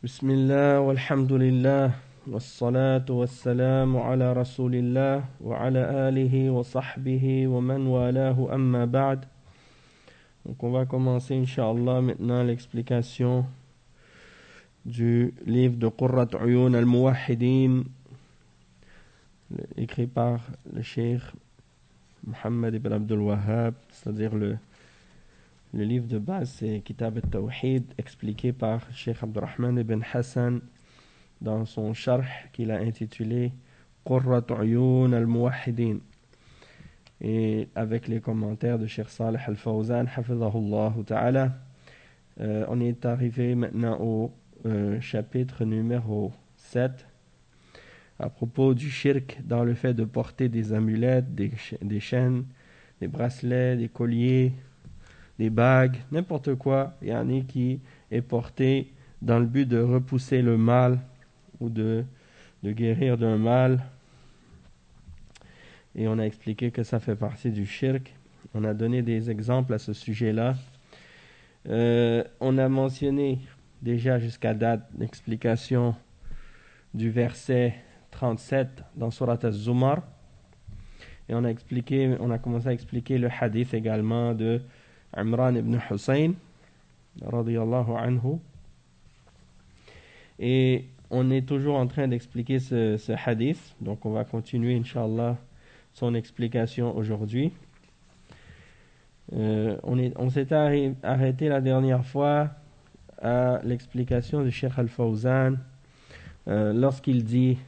بسم الله والحمد لله والصلاة والسلام على رسول الله وعلى آله وصحبه ومن والاه أما بعد. Donc on va commencer Inch'Allah maintenant l'explication du livre de Qurrat Uyun al-Muwahhidin écrit par le Cheikh Muhammad ibn Abdul Wahhab, c'est-à-dire le livre de base, c'est Kitab al-Tawhid, expliqué par Cheikh Abdurrahman ibn Hassan dans son sharh qu'il a intitulé Qurrat Uyun al-Muwahhidin, et avec les commentaires de Cheikh Salih al-Fawzan, hafidhahullah ta'ala. On est arrivé maintenant au chapitre numéro 7, à propos du shirk dans le fait de porter des amulettes, des chaînes, des bracelets, des colliers, des bagues, n'importe quoi, qui est porté dans le but de repousser le mal ou de guérir d'un mal. Et on a expliqué que ça fait partie du shirk. On a donné des exemples à ce sujet-là. On a mentionné déjà jusqu'à date l'explication du verset 37 dans Surat Az-Zumar. Et on a commencé à expliquer le hadith également de Imran ibn Hussein radiyallahu anhu, et on est toujours en train d'expliquer ce hadith, donc on va continuer Inch'Allah son explication aujourd'hui. On s'était arrêté la dernière fois à l'explication de Cheikh Al-Fawzan lorsqu'il dit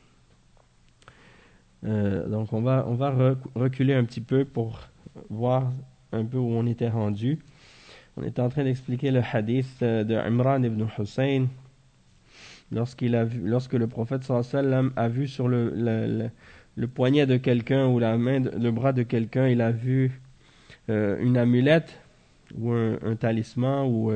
donc on va reculer un petit peu pour voir un peu où on était rendu. On était en train d'expliquer le hadith de Imran ibn Hussein lorsque le prophète sallallahu alayhi wa sallam a vu sur le poignet de quelqu'un ou le bras de quelqu'un, il a vu une amulette ou un talisman ou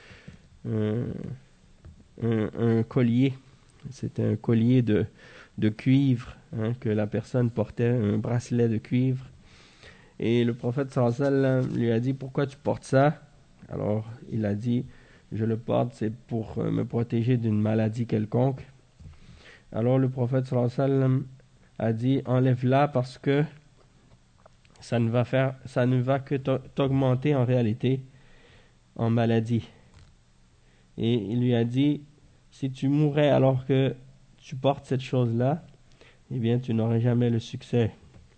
un collier. C'était un collier de cuivre que la personne portait, un bracelet de cuivre. Et le prophète sallallahu alayhi wa sallam lui a dit: pourquoi tu portes ça? Alors il a dit: je le porte, c'est pour me protéger d'une maladie quelconque. Alors le prophète sallallahu alayhi wa sallam a dit: enlève-la, parce que ça ne va que t'augmenter en réalité en maladie. Et il lui a dit: si tu mourrais alors que tu portes cette chose-là, eh bien tu n'aurais jamais le succès.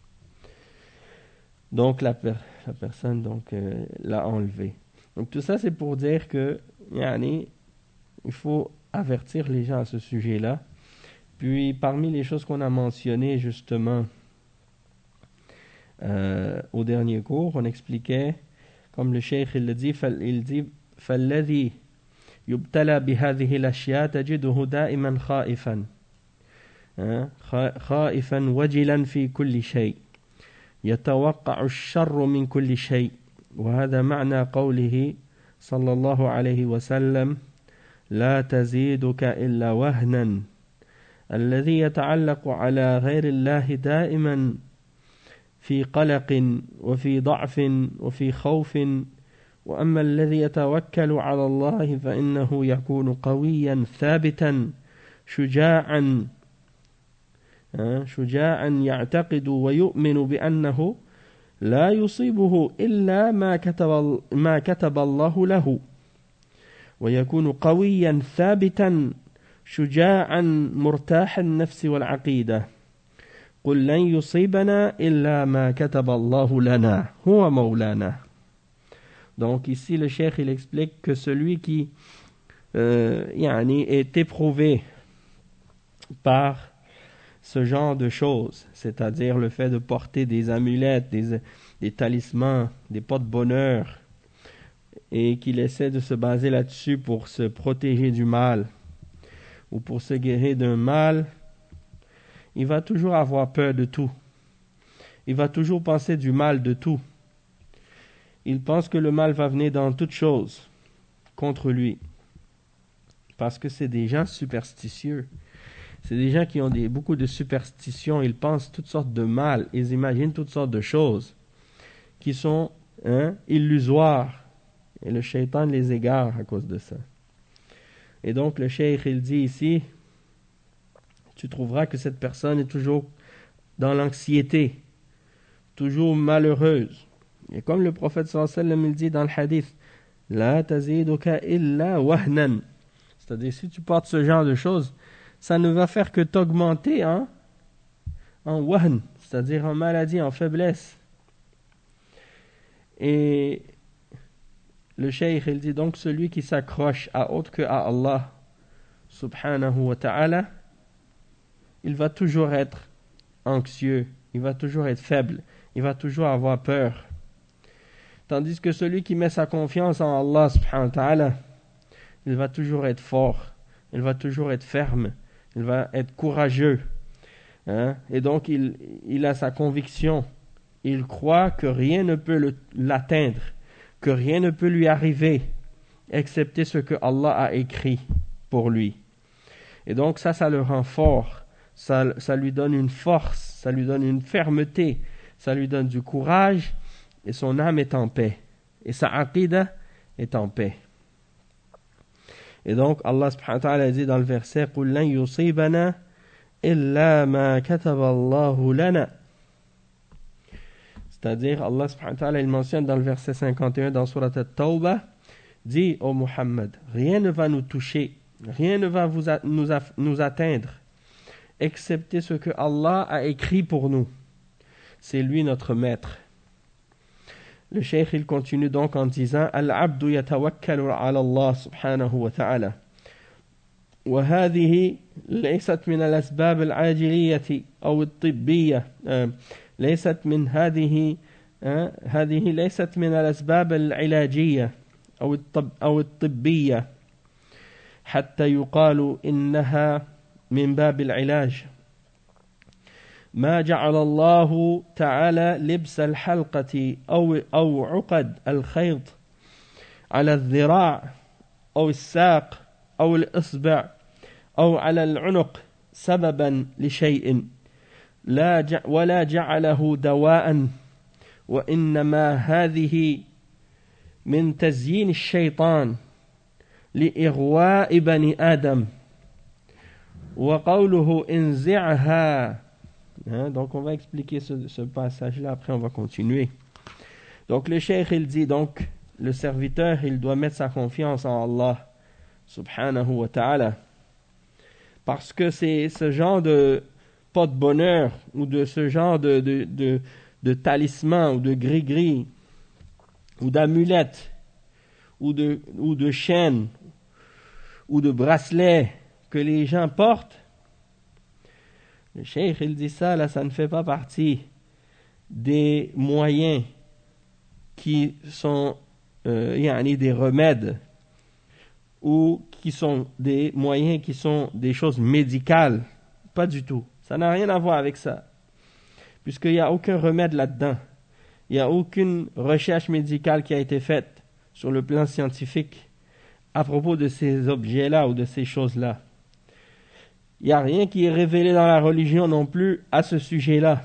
Donc la personne l'a enlevé. Donc tout ça, c'est pour dire que il faut avertir les gens à ce sujet-là. Puis parmi les choses qu'on a mentionnées justement au dernier cours, on expliquait, comme le cheikh il dit فالذي يبتلى بهذه الأشياء تجده دائما خائفا وجلا في كل شيء يتوقع الشر من كل شيء. وهذا معنى قوله صلى الله عليه وسلم: لا تزيدك إلا وهنا. الذي يتعلق على غير الله دائما في قلق وفي ضعف وفي خوف، وأما الذي يتوكل على الله فإنه يكون قويا ثابتا شجاعا يعتقد ويؤمن بأنه لا يصيبه إلا ما كتب الله له، ويكون قويا ثابتا شجاعا مرتاح النفس والعقيدة. قل لن يصيبنا إلا ما كتب الله لنا هو مولانا. Donc ici le cheikh il explique que celui qui est éprouvé par ce genre de choses, c'est-à-dire le fait de porter des amulettes, des talismans, des porte-bonheur, et qu'il essaie de se baser là-dessus pour se protéger du mal ou pour se guérir d'un mal, il va toujours avoir peur de tout. Il va toujours penser du mal de tout. Il pense que le mal va venir dans toute chose contre lui, parce que c'est des gens superstitieux. C'est des gens qui ont beaucoup de superstitions. Ils pensent toutes sortes de mal. Ils imaginent toutes sortes de choses qui sont illusoires. Et le shaitan les égare à cause de ça. Et donc le cheikh il dit ici, tu trouveras que cette personne est toujours dans l'anxiété, toujours malheureuse. Et comme le prophète sallallahu alayhi wa sallam il dit dans le hadith, la taziduka illa wahnan. C'est-à-dire, si tu portes ce genre de choses, ça ne va faire que t'augmenter en wahn, c'est-à-dire en maladie, en faiblesse. Et le cheikh, il dit donc, celui qui s'accroche à autre que à Allah, subhanahu wa ta'ala, il va toujours être anxieux, il va toujours être faible, il va toujours avoir peur. Tandis que celui qui met sa confiance en Allah, subhanahu wa ta'ala, il va toujours être fort, il va toujours être ferme, il va être courageux. Et donc il a sa conviction, il croit que rien ne peut l'atteindre, que rien ne peut lui arriver, excepté ce que Allah a écrit pour lui. Et donc ça le rend fort, ça lui donne une force, ça lui donne une fermeté, ça lui donne du courage, et son âme est en paix, et sa aqidah est en paix. Et donc Allah subhanahu wa ta'ala dit dans le verset قُلْ لَنْ يُصِيبَنَا إِلَّا مَا كَتَبَ اللَّهُ لَنَا. C'est-à-dire Allah subhanahu wa ta'ala il mentionne dans le verset 51 dans Surat At-Tawbah, dit ô Muhammad, rien ne va nous toucher, rien ne va nous atteindre, excepté ce que Allah a écrit pour nous. C'est lui notre maître. Le cheikh il continue donc en disant Al-abdu yatawakkalu ala Allah subhanahu wa ta'ala. وهذه ليست من الأسباب العاجلية أو الطبية ليست من هذه ليست من الأسباب العلاجية أو الطبية حتى يقال إنها من باب العلاج. ما جعل الله تعالى لبس الحلقة أو عقد الخيط على الذراع أو الساق أو الإصبع أو على العنق سببا لشيء ولا جعله دواء، وإنما هذه من تزيين الشيطان لإغواء بني آدم. وقوله انزعها. Donc on va expliquer ce passage-là, après on va continuer. Donc le cheikh il dit donc, le serviteur il doit mettre sa confiance en Allah subhanahu wa ta'ala, parce que c'est ce genre de porte-bonheur ou de ce genre de talisman ou de gris-gris ou d'amulette ou de chaîne ou de bracelet que les gens portent. Le cheikh il dit ça ne fait pas partie des moyens qui sont des remèdes, ou qui sont des moyens qui sont des choses médicales. Pas du tout. Ça n'a rien à voir avec ça. Puisqu'il n'y a aucun remède là-dedans. Il n'y a aucune recherche médicale qui a été faite sur le plan scientifique à propos de ces objets-là ou de ces choses-là. Il n'y a rien qui est révélé dans la religion non plus à ce sujet-là.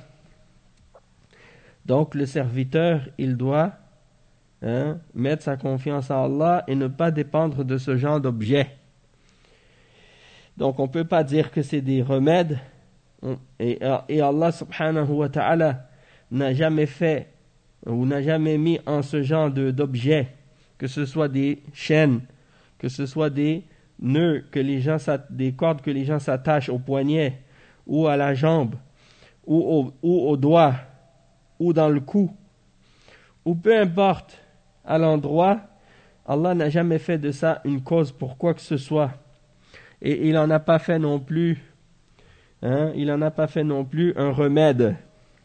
Donc le serviteur, il doit mettre sa confiance en Allah et ne pas dépendre de ce genre d'objets. Donc on ne peut pas dire que c'est des remèdes, et Allah subhanahu wa ta'ala n'a jamais fait ou n'a jamais mis en ce genre d'objets, que ce soit des chaînes, que ce soit des nœuds, des cordes que les gens s'attachent au poignet ou à la jambe ou au doigt ou dans le cou, ou peu importe à l'endroit. Allah n'a jamais fait de ça une cause pour quoi que ce soit, et il n'en a pas fait non plus un remède.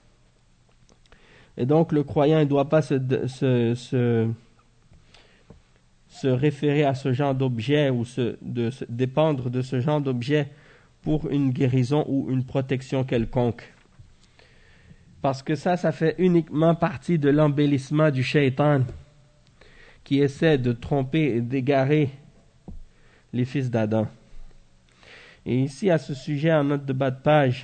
Et donc le croyant ne doit pas se référer à ce genre d'objet ou se dépendre de ce genre d'objet pour une guérison ou une protection quelconque. Parce que ça fait uniquement partie de l'embellissement du shaitan qui essaie de tromper et d'égarer les fils d'Adam. Et ici, à ce sujet, en note de bas de page,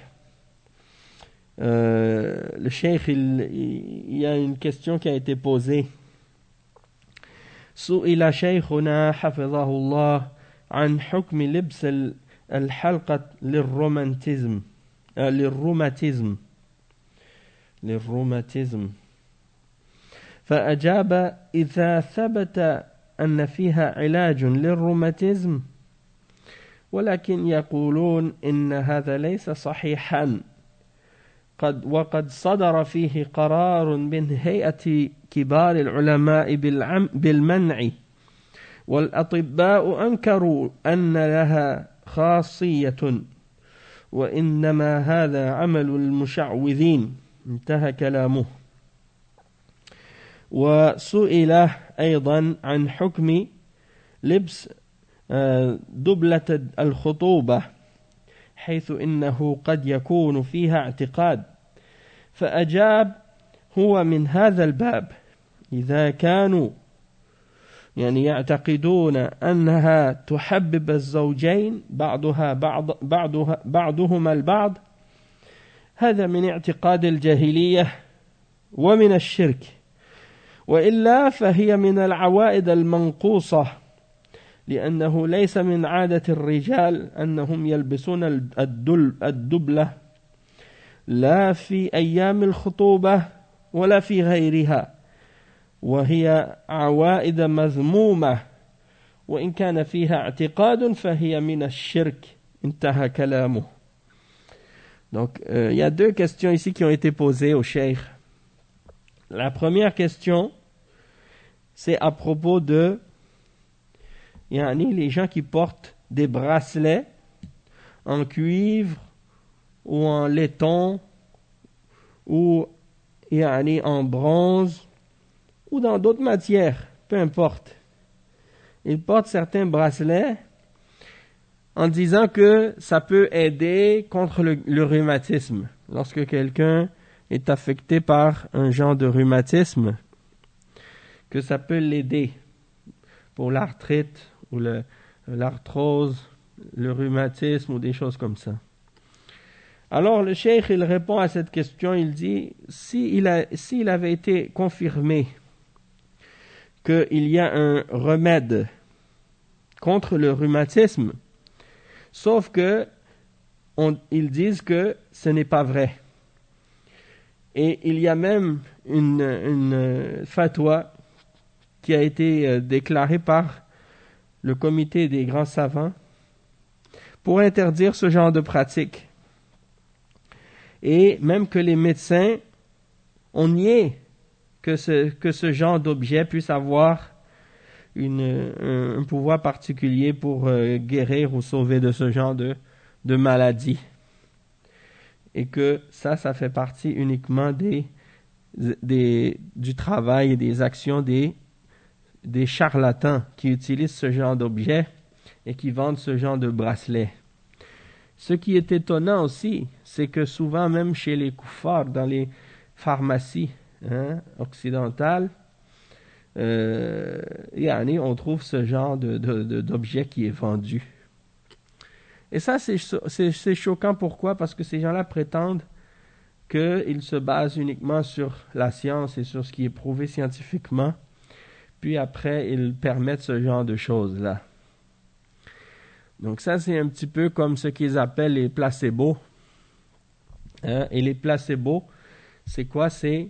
le cheikh, il y a une question qui a été posée. سئل شيخنا حفظه الله عن حكم لبس الحلقة للروماتيزم فأجاب إذا ثبت أن فيها علاج للروماتيزم ولكن يقولون إن هذا ليس صحيحا وقد صدر فيه قرار من هيئة كبار العلماء بالمنع والأطباء أنكروا أن لها خاصية وإنما هذا عمل المشعوذين. انتهى كلامه. وسئل أيضا عن حكم لبس دبلة الخطوبة حيث إنه قد يكون فيها اعتقاد فأجاب هو من هذا الباب إذا كانوا يعتقدون أنها تحبب الزوجين بعضهما البعض هذا من اعتقاد الجاهلية ومن الشرك وإلا فهي من العوائد المنقوصة لأنه ليس من عادة الرجال أنهم يلبسون الدبلة لا في أيام الخطوبة ولا في غيرها وهي عوائد مذمومة وإن كان فيها اعتقاد فهي من الشرك. انتهى كلامه. Donc, il y a deux questions ici qui ont été posées au cheikh. La première question, c'est à propos de les gens qui portent des bracelets en cuivre ou en laiton ou en bronze ou dans d'autres matières, peu importe. Ils portent certains bracelets en disant que ça peut aider contre le rhumatisme. Lorsque quelqu'un est affecté par un genre de rhumatisme, que ça peut l'aider pour l'arthrite ou l'arthrose, le rhumatisme ou des choses comme ça. Alors le cheikh il répond à cette question, il dit s'il avait été confirmé qu'il y a un remède contre le rhumatisme, sauf que ils disent que ce n'est pas vrai. Et il y a même une fatwa qui a été déclarée par le comité des grands savants pour interdire ce genre de pratique. Et même que les médecins ont nié que ce genre d'objet puisse avoir un pouvoir particulier pour guérir ou sauver de ce genre de maladie. Et que ça fait partie uniquement du travail et des actions des charlatans qui utilisent ce genre d'objet et qui vendent ce genre de bracelet. Ce qui est étonnant aussi, c'est que souvent même chez les koufars, dans les pharmacies occidentales, on trouve ce genre d'objet qui est vendu. Et ça, c'est choquant. Pourquoi? Parce que ces gens-là prétendent qu'ils se basent uniquement sur la science et sur ce qui est prouvé scientifiquement. Puis après, ils permettent ce genre de choses-là. Donc ça, c'est un petit peu comme ce qu'ils appellent les placebos. Et les placebos, c'est quoi? C'est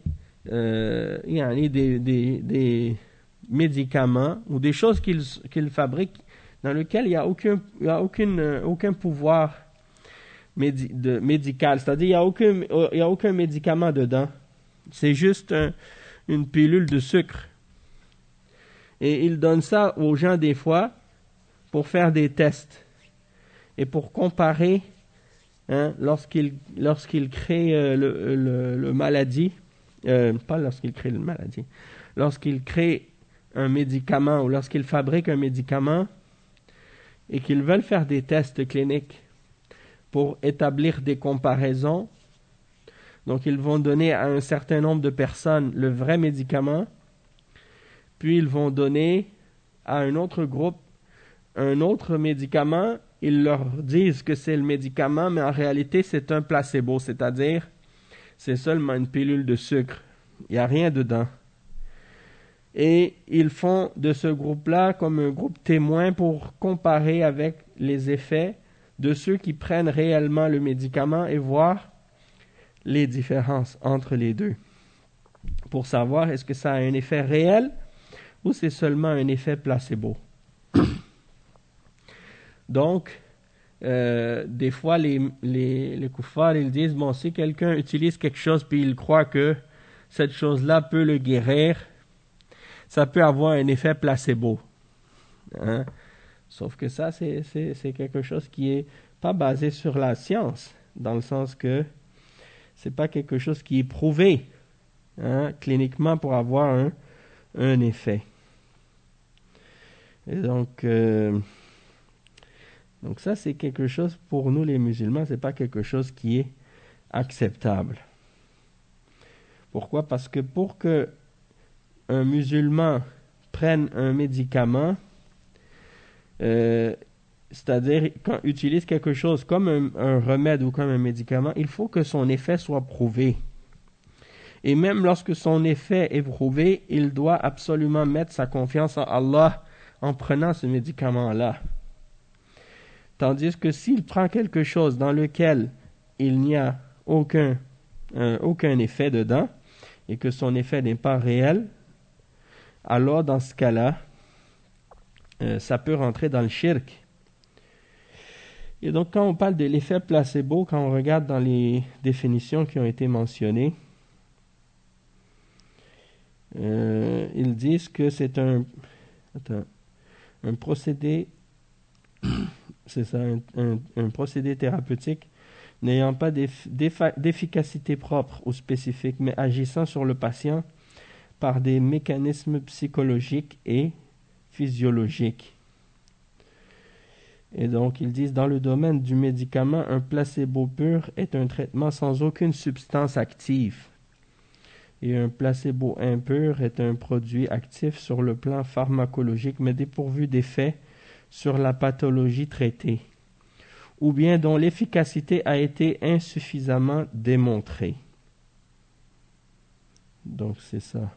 des médicaments ou des choses qu'ils fabriquent dans lesquelles il n'y a aucun pouvoir médical. C'est-à-dire il n'y a aucun médicament dedans. C'est juste une pilule de sucre. Et ils donnent ça aux gens des fois pour faire des tests et pour comparer lorsqu'ils créent le maladie, pas lorsqu'ils créent le maladie, lorsqu'ils créent un médicament ou lorsqu'ils fabriquent un médicament et qu'ils veulent faire des tests cliniques pour établir des comparaisons. Donc ils vont donner à un certain nombre de personnes le vrai médicament, puis ils vont donner à un autre groupe un autre médicament. Ils leur disent que c'est le médicament, mais en réalité c'est un placebo, c'est-à-dire c'est seulement une pilule de sucre, il n'y a rien dedans. Et ils font de ce groupe-là comme un groupe témoin pour comparer avec les effets de ceux qui prennent réellement le médicament et voir les différences entre les deux. Pour savoir est-ce que ça a un effet réel ou c'est seulement un effet placebo. Donc, des fois, les kuffars, ils disent, bon, si quelqu'un utilise quelque chose puis il croit que cette chose-là peut le guérir, ça peut avoir un effet placebo. Hein? Sauf que ça, c'est quelque chose qui est pas basé sur la science, dans le sens que c'est pas quelque chose qui est prouvé cliniquement pour avoir un effet. Et donc ça, c'est quelque chose pour nous les musulmans, c'est pas quelque chose qui est acceptable. Pourquoi? Parce que pour que un musulman prenne un médicament, c'est-à-dire quand il utilise quelque chose comme un remède ou comme un médicament, il faut que son effet soit prouvé. Et même lorsque son effet est prouvé, il doit absolument mettre sa confiance en Allah en prenant ce médicament-là. Tandis que s'il prend quelque chose dans lequel il n'y a aucun effet dedans et que son effet n'est pas réel, alors dans ce cas-là, ça peut rentrer dans le shirk. Et donc quand on parle de l'effet placebo, quand on regarde dans les définitions qui ont été mentionnées, ils disent que c'est un procédé, c'est ça, un procédé thérapeutique n'ayant pas d'efficacité propre ou spécifique, mais agissant sur le patient par des mécanismes psychologiques et physiologiques. Et donc, ils disent, dans le domaine du médicament, un placebo pur est un traitement sans aucune substance active. Et un placebo impur est un produit actif sur le plan pharmacologique, mais dépourvu d'effet sur la pathologie traitée, ou bien dont l'efficacité a été insuffisamment démontrée. Donc, c'est ça.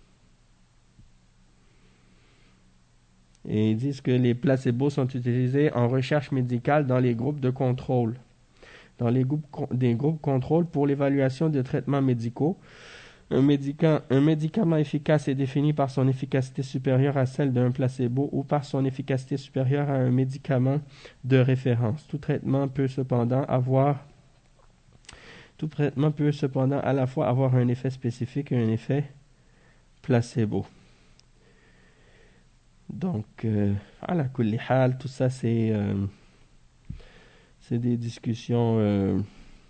Et ils disent que les placebos sont utilisés en recherche médicale dans les groupes de contrôle. Dans des groupes contrôle pour l'évaluation de traitements médicaux, un médicament efficace est défini par son efficacité supérieure à celle d'un placebo ou par son efficacité supérieure à un médicament de référence. Tout traitement peut cependant à la fois avoir un effet spécifique et un effet placebo. Donc, ala kulli hal, tout ça c'est des discussions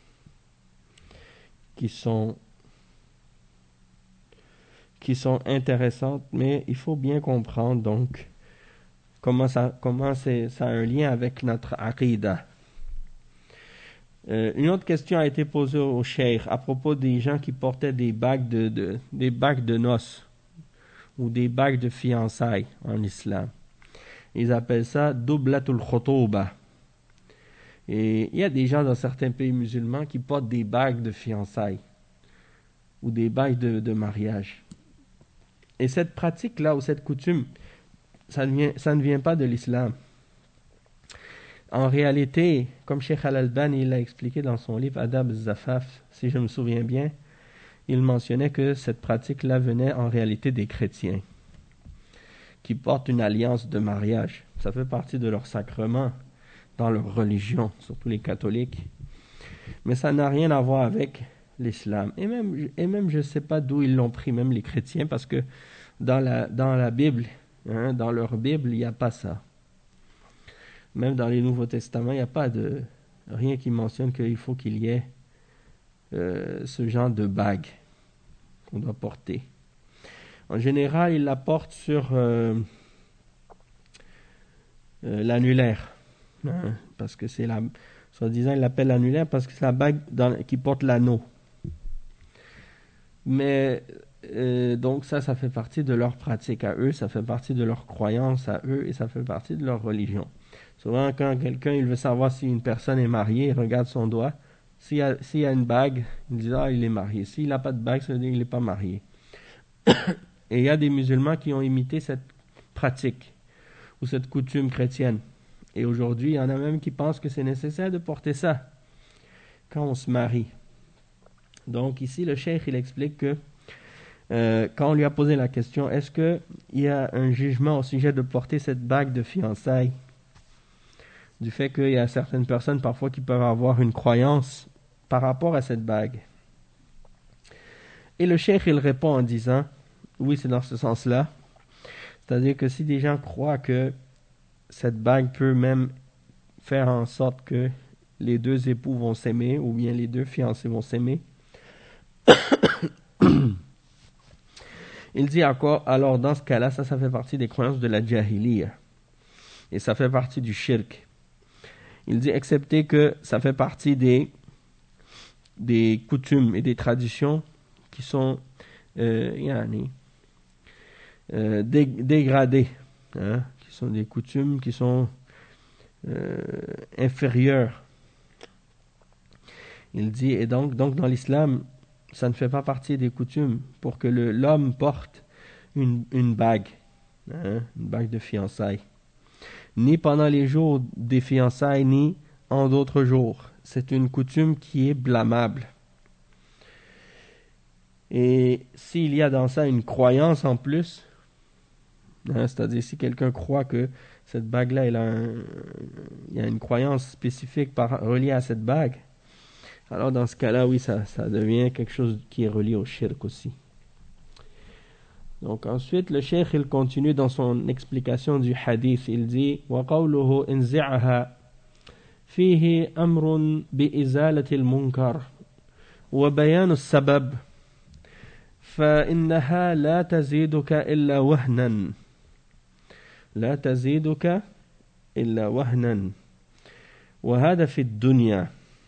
qui sont intéressantes, mais il faut bien comprendre donc comment ça a un lien avec notre aqidah. Une autre question a été posée au cheikh à propos des gens qui portaient des bagues de noces ou des bagues de fiançailles en islam. Ils appellent ça doublatul khutouba. Et il y a des gens dans certains pays musulmans qui portent des bagues de fiançailles ou des bagues de mariage. Et cette pratique-là ou cette coutume, ça ne vient pas de l'islam. En réalité, comme Cheikh Al-Albani l'a expliqué dans son livre Adab al-Zafaf, si je me souviens bien, il mentionnait que cette pratique-là venait en réalité des chrétiens qui portent une alliance de mariage. Ça fait partie de leur sacrement dans leur religion, surtout les catholiques. Mais ça n'a rien à voir avec l'islam. Et même je ne sais pas d'où ils l'ont pris, même les chrétiens, parce que dans la Bible, dans leur Bible, il n'y a pas ça. Même dans les Nouveaux Testaments, il n'y a pas rien qui mentionne qu'il faut qu'il y ait ce genre de bague qu'on doit porter. En général, ils la portent sur l'annulaire. Parce que c'est soi-disant, ils l'appellent l'annulaire parce que c'est la bague qui porte l'anneau. Mais donc ça fait partie de leur pratique à eux, ça fait partie de leur croyance à eux et ça fait partie de leur religion. Souvent, quand quelqu'un il veut savoir si une personne est mariée, il regarde son doigt. S'il y a une bague, il dit il est marié. S'il n'a pas de bague, ça veut dire qu'il n'est pas marié. Et il y a des musulmans qui ont imité cette pratique ou cette coutume chrétienne. Et aujourd'hui, il y en a même qui pensent que c'est nécessaire de porter ça quand on se marie. Donc ici, le cheikh, il explique que quand on lui a posé la question, est-ce qu'il y a un jugement au sujet de porter cette bague de fiançailles, du fait qu'il y a certaines personnes parfois qui peuvent avoir une croyance par rapport à cette bague. Et le cheikh, il répond en disant, oui, c'est dans ce sens-là. C'est-à-dire que si des gens croient que cette bague peut même faire en sorte que les deux époux vont s'aimer, ou bien les deux fiancés vont s'aimer, il dit encore, alors dans ce cas-là, ça fait partie des croyances de la jahiliya. Et ça fait partie du shirk. Il dit, excepté que ça fait partie des coutumes et des traditions qui sont dégradées, hein, qui sont des coutumes qui sont inférieures. Il dit, et donc dans l'islam, ça ne fait pas partie des coutumes pour que l'homme porte une bague, hein, une bague de fiançailles, ni pendant les jours des fiançailles, ni en d'autres jours. C'est une coutume qui est blâmable. Et s'il y a dans ça une croyance en plus, hein, c'est-à-dire si quelqu'un croit que cette bague-là, il y a une croyance spécifique reliée à cette bague, alors dans ce cas-là, oui, ça devient quelque chose qui est relié au shirk aussi. Donc ensuite, le cheikh, il continue dans son explication du hadith. Il dit وَقَوْلُهُ إِنْزِعَهَا فِيهِ أَمْرٌ بِإِزَالَةِ الْمُنْكَرِ وَبَيَانُ السَّبَبِ فإنها لا تزيدك إلا وهنا لا تزيدك إلا وهنا وهذا في الدنيا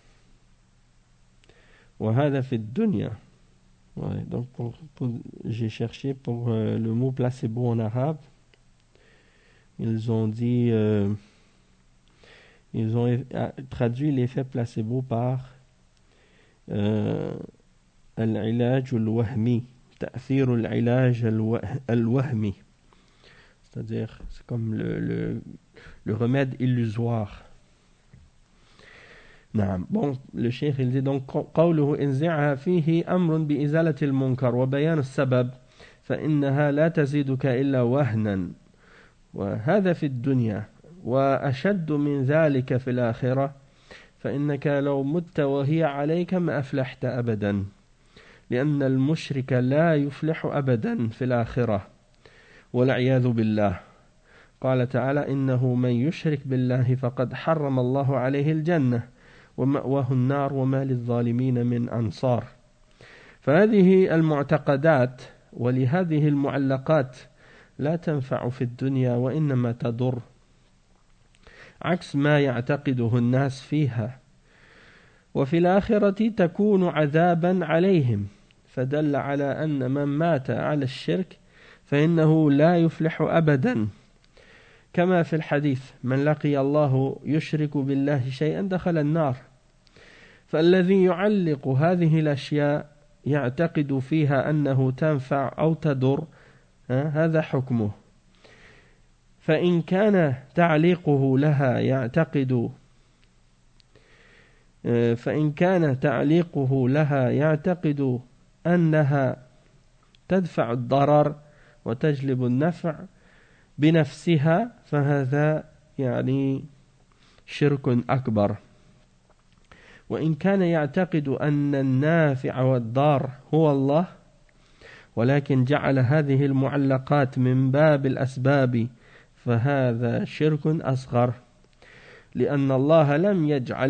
Ouais, donc j'ai cherché pour le mot placebo en arabe. Ils ont dit ils ont traduit l'effet placebo par al-ilaj al-wahmi, ta'thir al-ilaj al-wahmi, c'est-à-dire c'est comme le remède illusoire. نعم. Bon, le cheikh il dit donc قوله انزعها فيه أمر بإزالة المنكر وبيان السبب فإنها لا تزيدك إلا وهنا وهذا في الدنيا وأشد من ذلك في الآخرة فإنك لو مت وهي عليك ما أفلحت أبدا لأن المشرك لا يفلح أبدا في الآخرة والعياذ بالله قال تعالى إنه من يشرك بالله فقد حرم الله عليه الجنة ومأواه النار وما للظالمين من أنصار. فهذه المعتقدات ولهذه المعلقات لا تنفع في الدنيا وإنما تضر عكس ما يعتقده الناس فيها وفي الآخرة تكون عذابا عليهم فدل على أن من مات على الشرك فإنه لا يفلح أبدا كما في الحديث من لقي الله يشرك بالله شيئا دخل النار فالذي يعلق هذه الأشياء يعتقد فيها أنه تنفع أو تضر هذا حكمه فإن كان تعليقه لها يعتقد أنها تدفع الضرر وتجلب النفع بنفسها فهذا يعني شرك أكبر وإن كان يعتقد أن النافع والضار هو الله ولكن جعل هذه المعلقات من باب الأسباب فهذا شرك أصغر لأن الله لم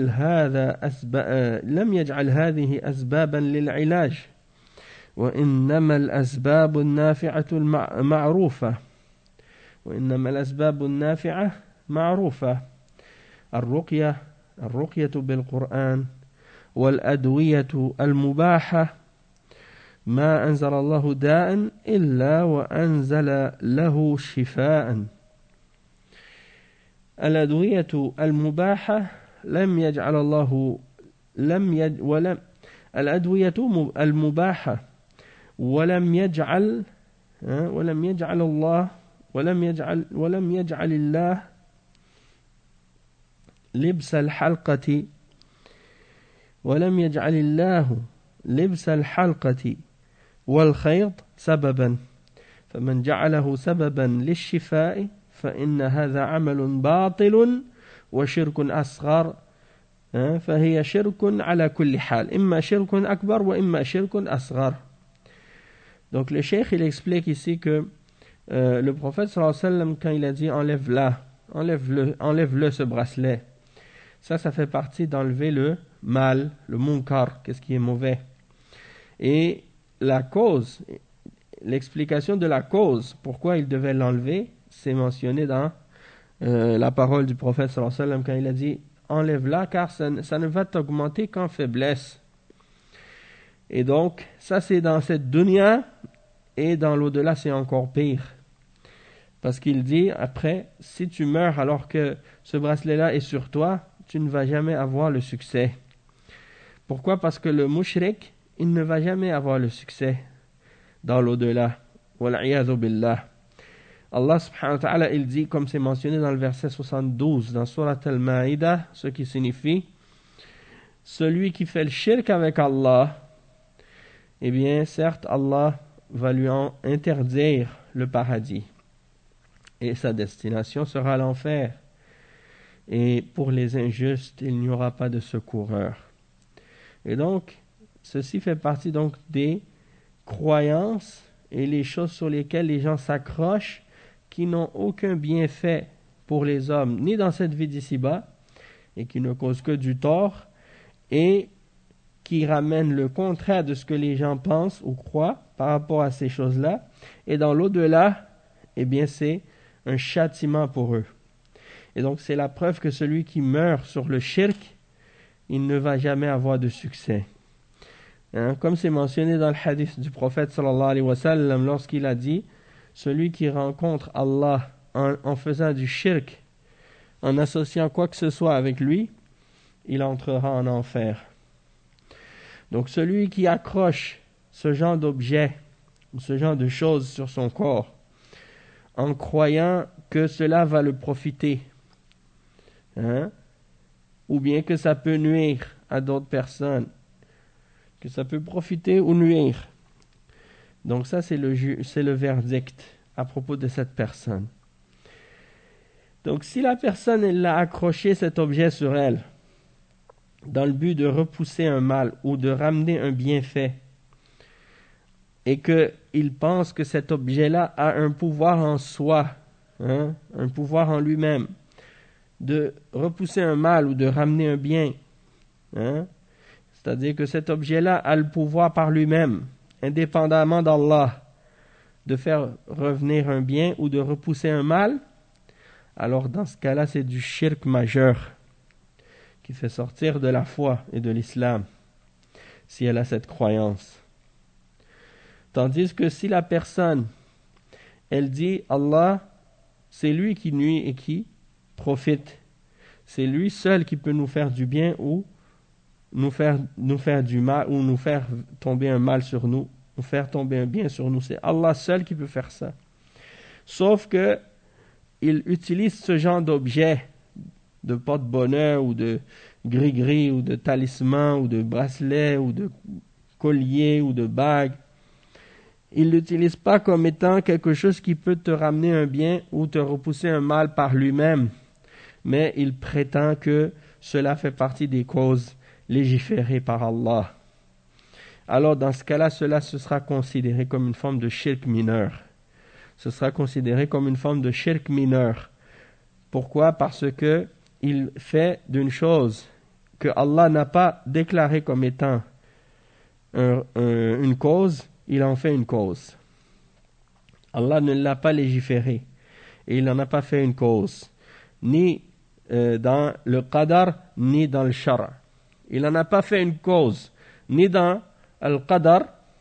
يجعل هذه أسبابا للعلاج وإنما الأسباب النافعة معروفة الرقية بالقرآن والأدوية المباحة ما أنزل الله داء إلا وأنزل له شفاء الأدوية المباحة الأدوية المباحة ولم يجعل ولم يجعل الله لبس الحلقة والخيط سببا فمن جعله سببا للشفاء فإن هذا عمل باطل وشرك أصغر فهي شرك على كل حال إما شرك أكبر وإما شرك أصغر. Donc le cheikh il explique ici que le prophète sallallahu alayhi wa sallam quand il a dit enlève-le ce bracelet, ça fait partie d'enlever le mal, le munkar, qu'est-ce qui est mauvais. Et la cause, l'explication de la cause, pourquoi il devait l'enlever, c'est mentionné dans la parole du prophète sallallahu alayhi wa sallam quand il a dit enlève-la car ça ne va t'augmenter qu'en faiblesse. Et donc, ça c'est dans cette dunya et dans l'au-delà c'est encore pire. Parce qu'il dit après, si tu meurs alors que ce bracelet-là est sur toi, tu ne vas jamais avoir le succès. Pourquoi? Parce que le mushrik, il ne va jamais avoir le succès dans l'au-delà. Wal'iyadhu billah. Allah subhanahu wa ta'ala, il dit, comme c'est mentionné dans le verset 72 dans Surat Al-Ma'idah, ce qui signifie celui qui fait le shirk avec Allah, eh bien, certes, Allah va lui en interdire le paradis. Et sa destination sera l'enfer. Et pour les injustes, il n'y aura pas de secoureur. Et donc, ceci fait partie donc des croyances et les choses sur lesquelles les gens s'accrochent qui n'ont aucun bienfait pour les hommes, ni dans cette vie d'ici-bas, et qui ne causent que du tort, et qui ramènent le contraire de ce que les gens pensent ou croient par rapport à ces choses-là. Et dans l'au-delà, eh bien, c'est un châtiment pour eux. Et donc, c'est la preuve que celui qui meurt sur le shirk, il ne va jamais avoir de succès. Comme c'est mentionné dans le hadith du prophète sallallahu alayhi wa sallam, lorsqu'il a dit celui qui rencontre Allah en faisant du shirk, en associant quoi que ce soit avec lui, il entrera en enfer. Donc celui qui accroche ce genre d'objet, ce genre de choses sur son corps, en croyant que cela va le profiter, ou bien que ça peut nuire à d'autres personnes, que ça peut profiter ou nuire. Donc ça c'est le verdict à propos de cette personne. Donc si la personne elle a accroché cet objet sur elle dans le but de repousser un mal ou de ramener un bienfait et qu'il pense que cet objet-là a un pouvoir en soi, un pouvoir en lui-même, de repousser un mal ou de ramener un bien, c'est-à-dire que cet objet-là a le pouvoir par lui-même, indépendamment d'Allah, de faire revenir un bien ou de repousser un mal, alors dans ce cas-là, c'est du shirk majeur qui fait sortir de la foi et de l'islam, si elle a cette croyance. Tandis que si la personne, elle dit Allah, c'est lui qui nuit et qui profite, c'est lui seul qui peut nous faire du bien ou nous faire du mal, ou nous faire tomber un mal sur nous, nous faire tomber un bien sur nous, c'est Allah seul qui peut faire ça. Sauf que il utilise ce genre d'objet, de porte-bonheur ou de gris-gris ou de talisman ou de bracelet ou de collier ou de bague. Il ne l'utilise pas comme étant quelque chose qui peut te ramener un bien ou te repousser un mal par lui-même, mais il prétend que cela fait partie des causes légiférées par Allah. Alors dans ce cas-là, cela se sera considéré comme une forme de shirk mineur. Ce sera considéré comme une forme de shirk mineur. Pourquoi? Parce que il fait d'une chose que Allah n'a pas déclarée comme étant une cause, il en fait une cause. Allah ne l'a pas légiféré et il n'en a pas fait une cause, ni dans le qadar, ni dans le shara. Il n'en a pas fait une cause, ni dans le qadar,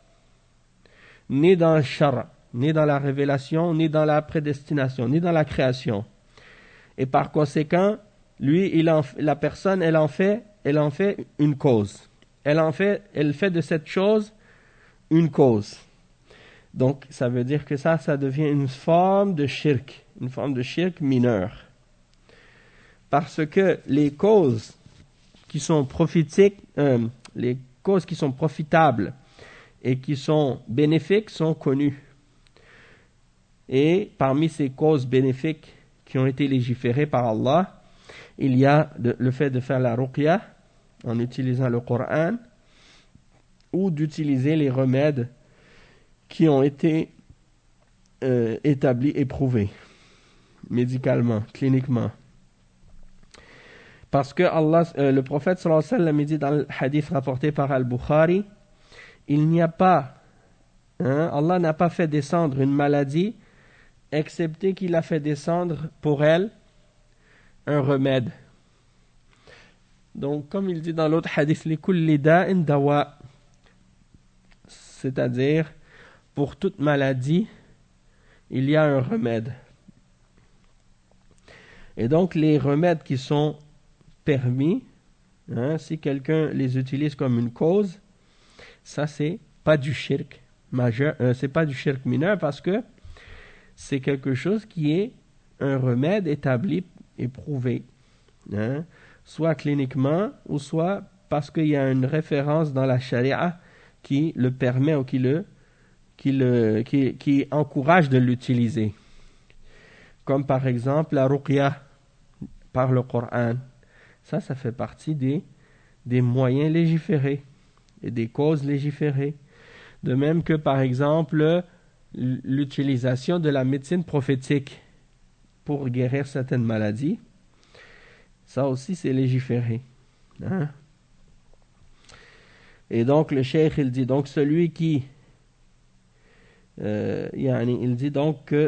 ni dans le shara, ni dans la révélation, ni dans la prédestination, ni dans la création. Et par conséquent, lui, la personne, elle en fait une cause. Elle fait de cette chose une cause. Donc, ça veut dire que ça devient une forme de shirk mineur. Parce que les causes qui sont les causes qui sont profitables et qui sont bénéfiques sont connues. Et parmi ces causes bénéfiques qui ont été légiférées par Allah, il y a le fait de faire la ruqya en utilisant le Coran ou d'utiliser les remèdes qui ont été établis et prouvés médicalement, cliniquement. Parce que le prophète sallallahu alayhi wa sallam dit dans le hadith rapporté par Al-Bukhari, il n'y a pas, Allah n'a pas fait descendre une maladie excepté qu'il a fait descendre pour elle un remède. Donc, comme il dit dans l'autre hadith, likulli da'in dawa, c'est-à-dire pour toute maladie, il y a un remède. Et donc, les remèdes qui sont permis, si quelqu'un les utilise comme une cause, ça c'est pas du shirk majeur, c'est pas du shirk mineur parce que c'est quelque chose qui est un remède établi et prouvé, soit cliniquement ou soit parce qu'il y a une référence dans la charia qui le permet ou qui encourage de l'utiliser. Comme par exemple la ruqya par le Coran. Ça fait partie des moyens légiférés et des causes légiférées. De même que par exemple l'utilisation de la médecine prophétique pour guérir certaines maladies. Ça aussi c'est légiféré. Et donc le cheikh il dit donc celui qui il dit donc que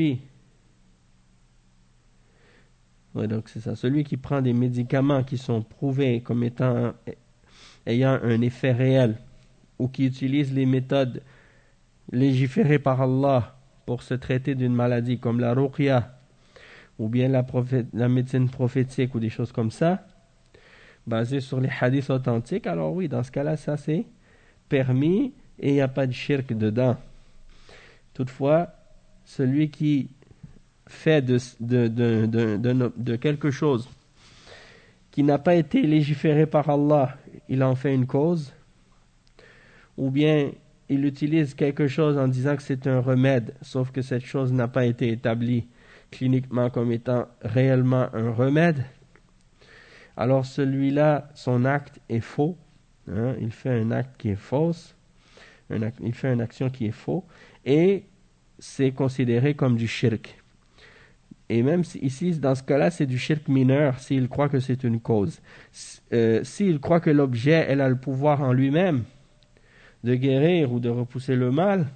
celui qui prend des médicaments qui sont prouvés comme ayant un effet réel ou qui utilise les méthodes légiférées par Allah pour se traiter d'une maladie comme la ruqya ou bien la médecine prophétique ou des choses comme ça basées sur les hadiths authentiques, alors oui, dans ce cas-là, ça c'est permis et il n'y a pas de shirk dedans. Toutefois, celui qui fait de quelque chose qui n'a pas été légiféré par Allah, il en fait une cause, ou bien il utilise quelque chose en disant que c'est un remède, sauf que cette chose n'a pas été établie cliniquement comme étant réellement un remède, alors celui-là, son acte est faux, il fait un acte qui est fausse, il fait une action qui est faux, et c'est considéré comme du shirk. Et même si ici, dans ce cas-là, c'est du shirk mineur s'il croit que c'est une cause. S'il croit que l'objet, elle a le pouvoir en lui-même de guérir ou de repousser le mal,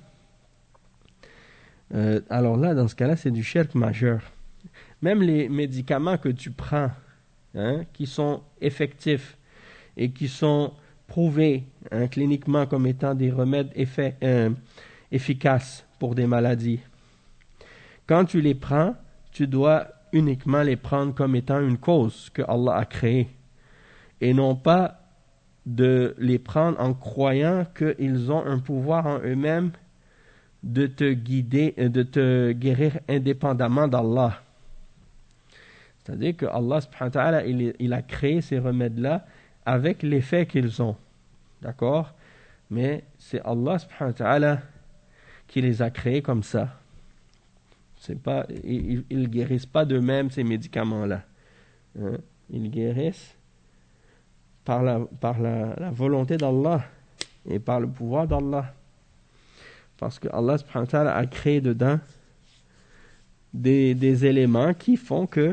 alors là, dans ce cas-là, c'est du shirk majeur. Même les médicaments que tu prends, qui sont effectifs et qui sont prouvés cliniquement comme étant des remèdes efficaces pour des maladies, quand tu les prends, tu dois uniquement les prendre comme étant une cause que Allah a créée et non pas de les prendre en croyant qu'ils ont un pouvoir en eux-mêmes de te guider, de te guérir indépendamment d'Allah. C'est-à-dire que Allah subhanahu wa ta'ala, il a créé ces remèdes-là avec l'effet qu'ils ont. D'accord? Mais c'est Allah subhanahu wa ta'ala qui les a créés comme ça. Ils ne guérissent pas d'eux-mêmes ces médicaments-là. Ils guérissent par la volonté d'Allah et par le pouvoir d'Allah. Parce que Allah subhanahu wa ta'ala a créé dedans des éléments qui font que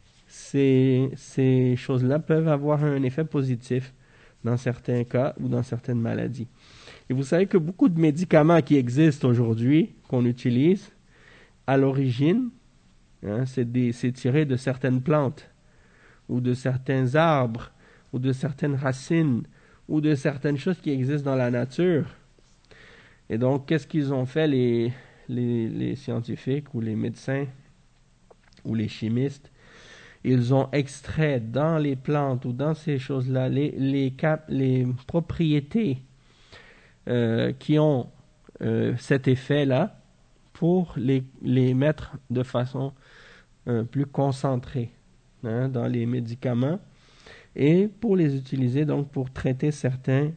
ces choses-là peuvent avoir un effet positif dans certains cas ou dans certaines maladies. Et vous savez que beaucoup de médicaments qui existent aujourd'hui, qu'on utilise, à l'origine, c'est tiré de certaines plantes, ou de certains arbres, ou de certaines racines, ou de certaines choses qui existent dans la nature. Et donc, qu'est-ce qu'ils ont fait les scientifiques, ou les médecins, ou les chimistes? Ils ont extrait dans les plantes, ou dans ces choses-là, les propriétés qui ont cet effet-là pour les mettre de façon plus concentrée dans les médicaments et pour les utiliser donc pour traiter certains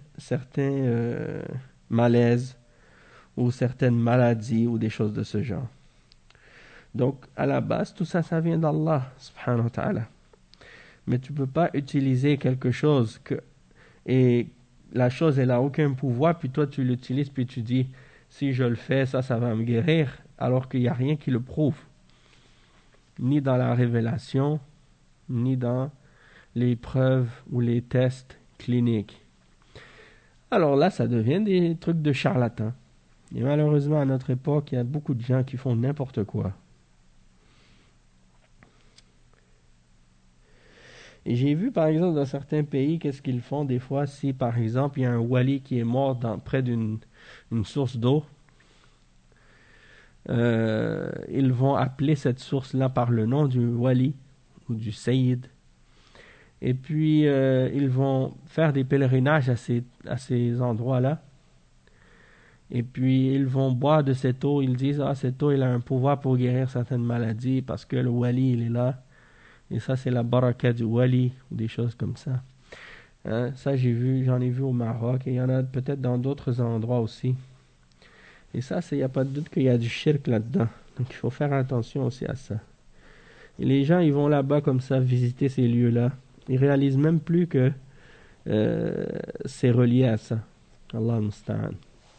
malaises ou certaines maladies ou des choses de ce genre. Donc à la base tout ça vient d'Allah subhanahu wa ta'ala. Mais tu ne peux pas utiliser quelque chose et la chose elle n'a aucun pouvoir puis toi tu l'utilises puis tu dis si je le fais ça va me guérir alors qu'il n'y a rien qui le prouve, ni dans la révélation ni dans les preuves ou les tests cliniques. Alors là, ça devient des trucs de charlatans. Et malheureusement, à notre époque, il y a beaucoup de gens qui font n'importe quoi. Et j'ai vu, par exemple, dans certains pays, qu'est-ce qu'ils font des fois si, par exemple, il y a un wali qui est mort près d'une source d'eau. Ils vont appeler cette source-là par le nom du wali ou du sayyid. Et puis, ils vont faire des pèlerinages à ces endroits-là. Et puis, ils vont boire de cette eau. Ils disent, cette eau, elle a un pouvoir pour guérir certaines maladies parce que le wali, il est là. Et ça, c'est la baraka du wali ou des choses comme ça. Ça, j'en ai vu au Maroc. Et il y en a peut-être dans d'autres endroits aussi. Et ça, il n'y a pas de doute qu'il y a du shirk là-dedans. Donc, il faut faire attention aussi à ça. Et les gens, ils vont là-bas comme ça, visiter ces lieux-là. Ils réalisent même plus que c'est relié à ça. Allah musta'an.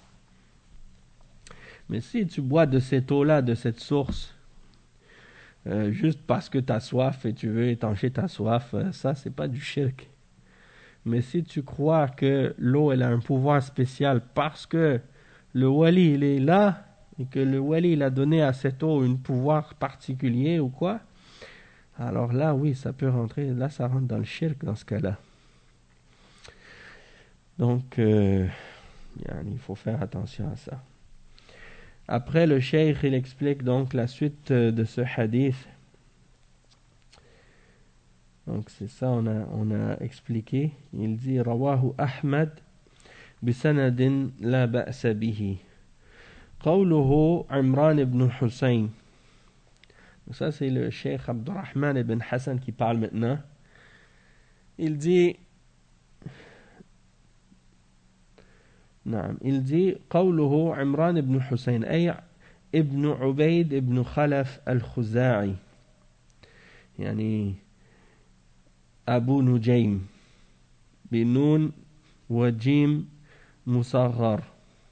Mais si tu bois de cette eau-là, de cette source, juste parce que tu as soif et tu veux étancher ta soif, ça, c'est pas du shirk. Mais si tu crois que l'eau, elle a un pouvoir spécial parce que le wali, il est là, et que le wali, il a donné à cette eau un pouvoir particulier ou quoi, alors là, oui, ça peut rentrer, là, ça rentre dans le shirk dans ce cas-là. Donc, il faut faire attention à ça. Après, le cheikh, il explique donc la suite de ce hadith. Donc, c'est ça, on a expliqué. Il dit, « Rawahu Ahmad bisanadin la ba'sa bihi. Qawluhu Imran ibn Hussein. » Ça, c'est le cheikh Abdurrahman ibn Hassan qui parle maintenant. Il dit قوله عمران بن حسين أي ابن عبيد ابن خلف الخزاعي يعني أبو نجيم بنون وجيم مصغر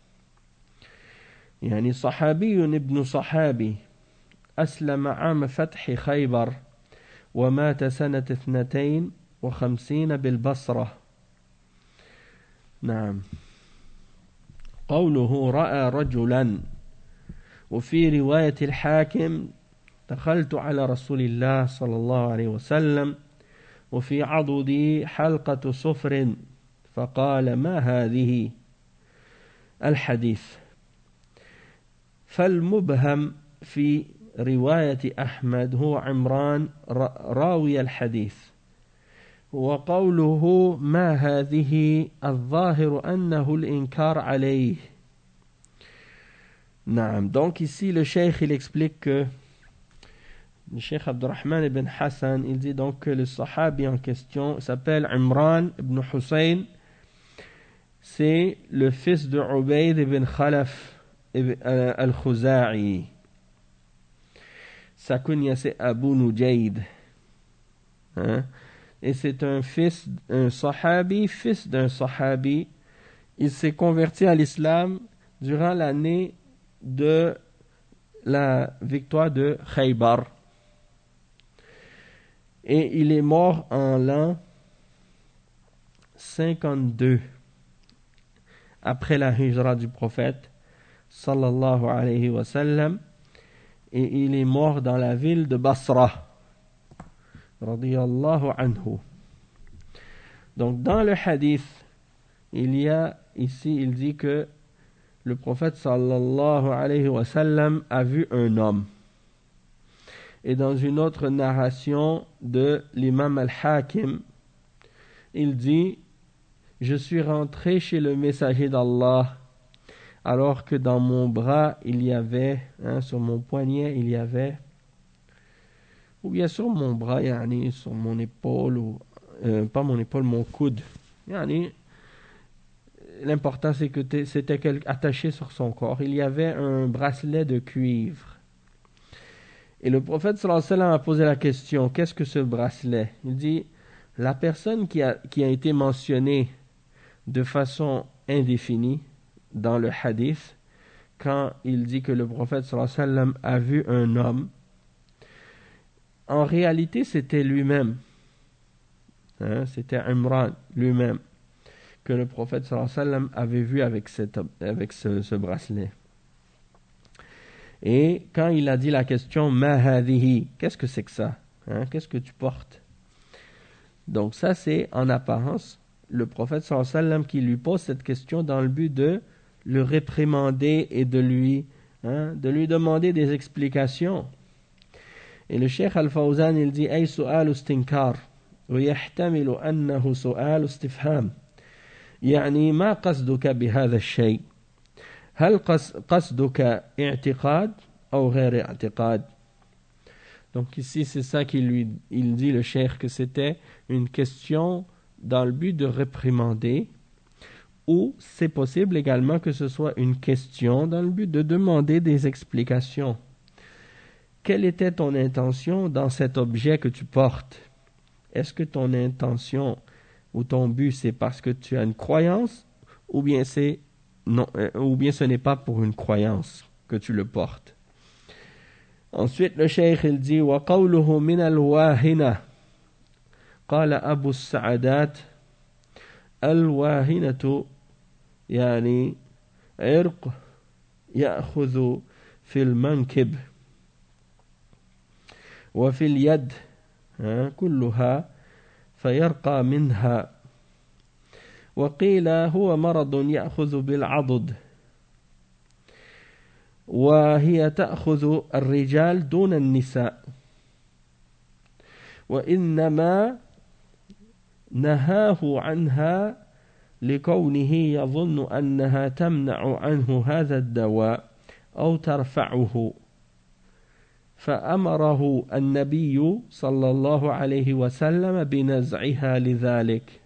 يعني صحابي ابن صحابي أسلم عام فتح خيبر ومات سنة 52 بالبصرة. نعم. قوله رأى رجلا وفي رواية الحاكم دخلت على رسول الله صلى الله عليه وسلم وفي عضدي حلقة صفر فقال ما هذه الحديث. فالمبهم في رواية أحمد هو عمران راوي الحديث. وقوله ما هذه الظاهر أنه الإنكار عليه. نعم. Donc ici le cheikh il explique que le cheikh Abdurrahman ibn Hassan il dit donc que le sahabi en question s'appelle Imran ibn Hussein. C'est le fils de Ubayd ibn Khalaf al-Khuza'i. Sa kunya c'est Abu Nujayd. Et c'est un sahabi, fils d'un sahabi. Il s'est converti à l'islam durant l'année de la victoire de Khaybar. Et il est mort en l'an 52 après la hijra du prophète sallallahu alayhi wa sallam. Et il est mort dans la ville de Basra. Radiyallahu anhu. Donc dans le hadith, il dit que le prophète sallallahu alayhi wa sallam a vu un homme. Et dans une autre narration de l'imam al-Hakim, il dit, je suis rentré chez le messager d'Allah alors que dans mon bras il y avait, sur mon poignet il y avait, ou bien sur mon bras, yani, sur mon épaule, ou pas mon épaule, mon coude. Yani, l'important c'est que c'était attaché sur son corps. Il y avait un bracelet de cuivre. Et le prophète sallallahu alayhi wa sallam a posé la question, qu'est-ce que ce bracelet? Il dit, la personne qui a été mentionnée de façon indéfinie dans le hadith, quand il dit que le prophète sallallahu alayhi wa sallam a vu un homme, en réalité c'était lui-même. C'était Imran lui-même que le prophète sallallahu alayhi wa sallam avait vu avec ce bracelet. Et quand il a dit la question Ma hadihi, qu'est-ce que c'est que ça? Qu'est-ce que tu portes? Donc ça c'est en apparence le prophète sallallahu alayhi wa sallam qui lui pose cette question dans le but de le réprimander et de lui demander des explications. Et le Cheikh Al-Fawzan il dit Ay su'al istinkar wa yahtamilu annahu su'al istifham. يعني ما قصدك بهذا الشيء؟ هل قصدك اعتقاد أو غير اعتقاد؟ Donc ici c'est ça il dit le cheikh, que c'était une question dans le but de réprimander, ou c'est possible également que ce soit une question dans le but de demander des explications. Quelle était ton intention dans cet objet que tu portes? Est-ce que ton intention ou ton but c'est parce que tu as une croyance, ou bien ce n'est pas pour une croyance que tu le portes? Ensuite le cheikh il dit wa qawluhu min al-wahina qala Abu Sa'adat al-wahinatu yani irq ya'khudhu fi al-mankib wa fi al-yad kulluha فيرقى منها وقيل هو مرض يأخذ بالعضد وهي تأخذ الرجال دون النساء وإنما نهاه عنها لكونه يظن أنها تمنع عنه هذا الدواء أو ترفعه فأمره النبي صلى الله عليه وسلم بنزعها لذلك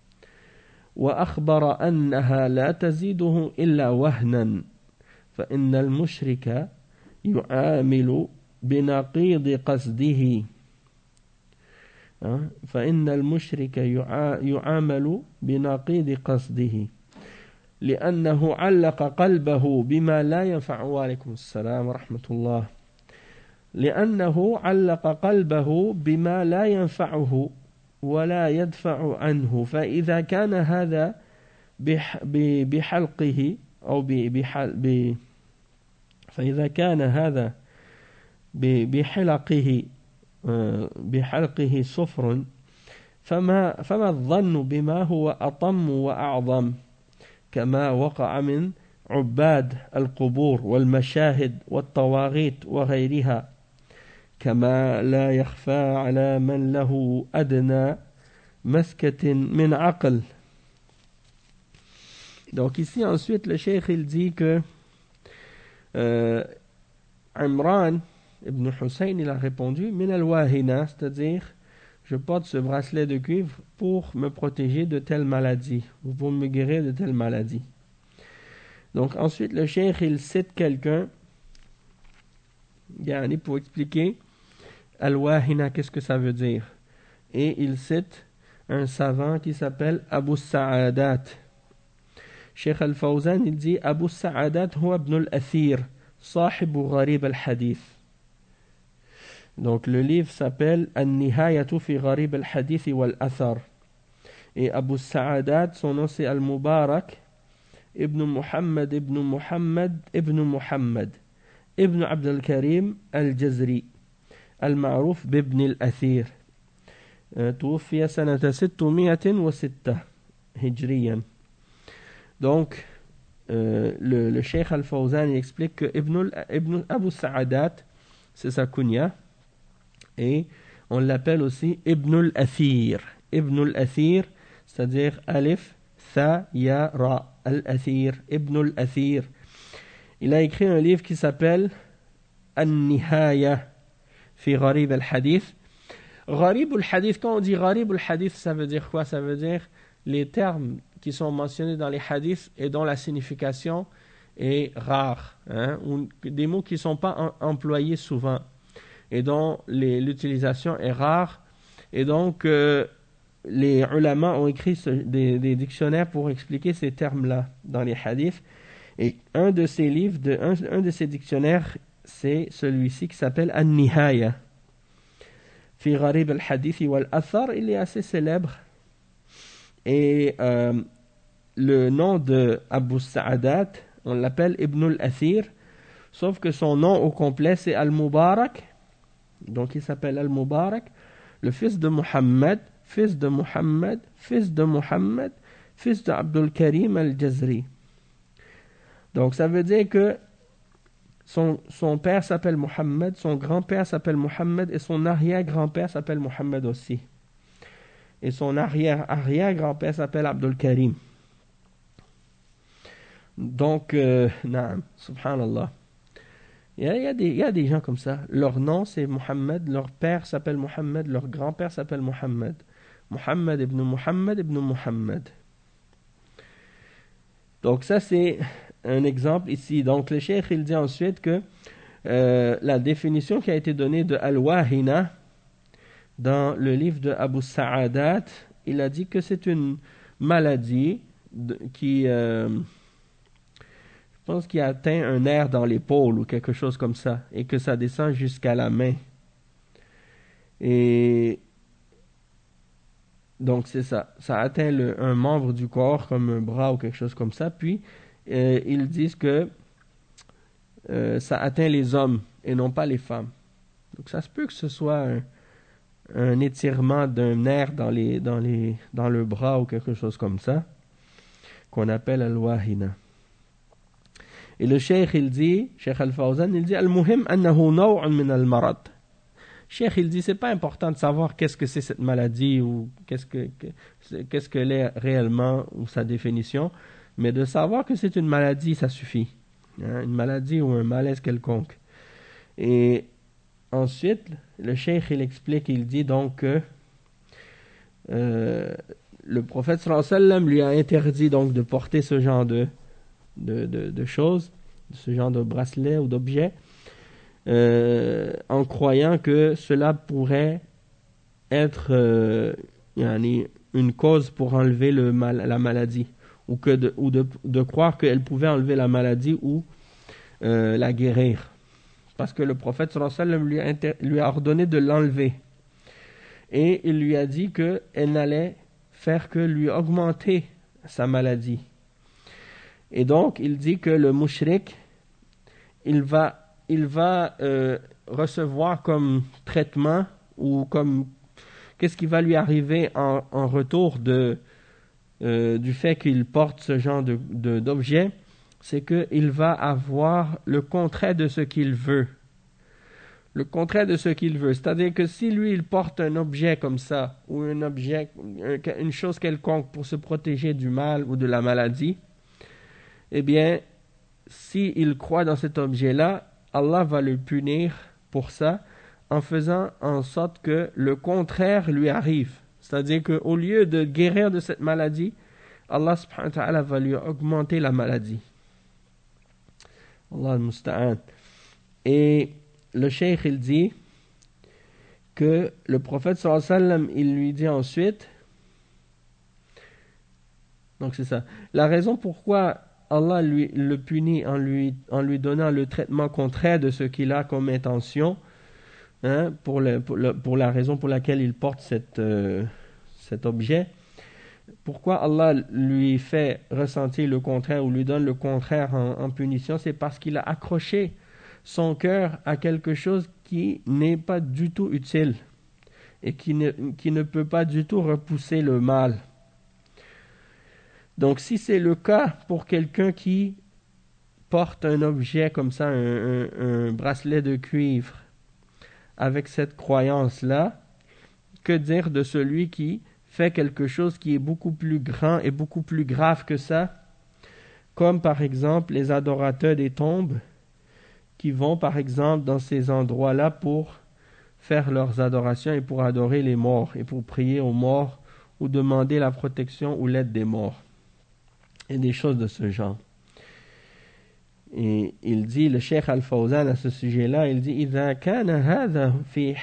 وأخبر أنها لا تزيده إلا وهنا فإن المشرك يعامل بنقيض قصده يعامل بنقيض قصده لأنه علق قلبه بما لا ينفع. وعليكم السلام ورحمة الله. لأنه علق قلبه بما لا ينفعه ولا يدفع عنه فإذا كان هذا بحلقه أو فإذا كان هذا بحلقه صفر فما الظن بما هو أطم وأعظم كما وقع من عباد القبور والمشاهد والطواغيت وغيرها كما لا يخفى على من له أدنى مسكة من عقل. Donc ici ensuite le cheikh il dit que Imran ibn Hussein il a répondu min al-wahina, c'est-à-dire je porte ce bracelet de cuivre pour me protéger de telle maladie ou pour me guérir de telle maladie. Donc ensuite le cheikh il cite quelqu'un pour expliquer al-wahina qu'est-ce que ça veut dire, et il cite un savant qui s'appelle Abu Sa'adat. Cheikh Al-Fawzan il dit Abu Sa'adat huwa ibn al-Athir صاحب غريب الحديث. Donc le livre s'appelle An-Nihayatu fi Gharib al-Hadith wal-Athar, et Abu Sa'adat son nom c'est Al-Mubarak ibn Muhammad ibn Muhammad ibn Muhammad ibn Abd al-Karim al-Jazri المعروف بابن الأثير توفي سنة 606 هجريا. Donc le Cheikh Al-Fawzan il explique que Ibn Abu Sa'adat c'est sa kunya, et on l'appelle aussi Ibn al-Athir. Ibn al-Athir c'est-à-dire Alif Tha Ya Ra, Al-Athir, Ibn al-Athir, il a écrit un livre qui s'appelle An-Nihaya fi Gharib al-Hadith. Gharib al-Hadith, quand on dit Gharib al-Hadith, ça veut dire quoi? Ça veut dire les termes qui sont mentionnés dans les hadiths et dont la signification est rare, hein, ou des mots qui ne sont pas employés souvent et dont l'utilisation est rare. Et donc, les ulama ont écrit des dictionnaires pour expliquer ces termes-là dans les hadiths. Et un de ces livres, un de ces dictionnaires, c'est celui-ci qui s'appelle An-Nihaya fi Gharib al-Hadith wal-Athar. Il est assez célèbre. Et le nom de Abu Sa'adat, on l'appelle Ibn al-Athir, sauf que son nom au complet c'est Al-Mubarak. Donc il s'appelle Al-Mubarak, le fils de Muhammad, fils de Muhammad, fils de Muhammad, fils de Abdul Karim al-Jazri. Donc ça veut dire que son père s'appelle Muhammad, son grand-père s'appelle Muhammad et son arrière-grand-père s'appelle Muhammad aussi. Et son arrière-arrière-grand-père s'appelle Abdul Karim. Donc, naam, subhanallah. Il y a des gens comme ça. Leur nom c'est Muhammad, leur père s'appelle Muhammad, leur grand-père s'appelle Muhammad. Muhammad ibn Muhammad ibn Muhammad. Donc ça c'est un exemple ici. Donc le cheikh il dit ensuite que la définition qui a été donnée de Al-Wahina dans le livre de Abu Sa'adat, il a dit que c'est une maladie qui je pense qu'il atteint un nerf dans l'épaule ou quelque chose comme ça, et que ça descend jusqu'à la main. Et donc c'est ça, ça atteint un membre du corps comme un bras ou quelque chose comme ça. Puis ils disent que ça atteint les hommes et non pas les femmes. Donc ça se peut que ce soit un étirement d'un nerf dans le bras ou quelque chose comme ça, qu'on appelle al-wahina. Et le cheikh il dit, Cheikh Al-Fawzan, il dit al-muhim annahu naw'un min al-marad. Cheikh il dit c'est pas important de savoir qu'est-ce que c'est cette maladie ou qu'est-ce qu'elle est réellement ou sa définition, mais de savoir que c'est une maladie ça suffit, hein, une maladie ou un malaise quelconque. Et ensuite le cheikh il explique, il dit donc que le prophète sallallahu alayhi wa sallam lui a interdit donc de porter ce genre de choses, ce genre de bracelet ou d'objet, en croyant que cela pourrait être une cause pour enlever la maladie, ou de croire qu'elle pouvait enlever la maladie ou la guérir, parce que le prophète sallallahu alayhi wa sallam lui a ordonné de l'enlever, et il lui a dit qu'elle n'allait faire que lui augmenter sa maladie. Et donc, il dit que le mushrik, il va recevoir comme traitement ou comme qu'est-ce qui va lui arriver en retour du fait qu'il porte ce genre d'objet, c'est qu'il va avoir le contraire de ce qu'il veut. Le contraire de ce qu'il veut. C'est-à-dire que si lui, il porte un objet comme ça, ou une chose quelconque pour se protéger du mal ou de la maladie, eh bien, s'il croit dans cet objet-là, Allah va le punir pour ça en faisant en sorte que le contraire lui arrive. C'est-à-dire qu'au lieu de guérir de cette maladie, Allah subhanahu wa ta'ala va lui augmenter la maladie. Allah al-musta'an. Et le cheikh, il dit que le prophète sallallahu alayhi wa sallam, il lui dit ensuite, donc c'est ça, la raison pourquoi Allah le punit en lui donnant le traitement contraire de ce qu'il a comme intention, hein, pour la raison pour laquelle il porte cet objet. Pourquoi Allah lui fait ressentir le contraire ou lui donne le contraire en punition? C'est parce qu'il a accroché son cœur à quelque chose qui n'est pas du tout utile et qui ne peut pas du tout repousser le mal. Donc si c'est le cas pour quelqu'un qui porte un objet comme ça, un bracelet de cuivre, avec cette croyance-là, que dire de celui qui fait quelque chose qui est beaucoup plus grand et beaucoup plus grave que ça, comme par exemple les adorateurs des tombes qui vont par exemple dans ces endroits-là pour faire leurs adorations et pour adorer les morts et pour prier aux morts ou demander la protection ou l'aide des morts et des choses de ce genre. Et il dit, le Cheikh Al-Fawzan à ce sujet-là, il dit إذا كان هذا في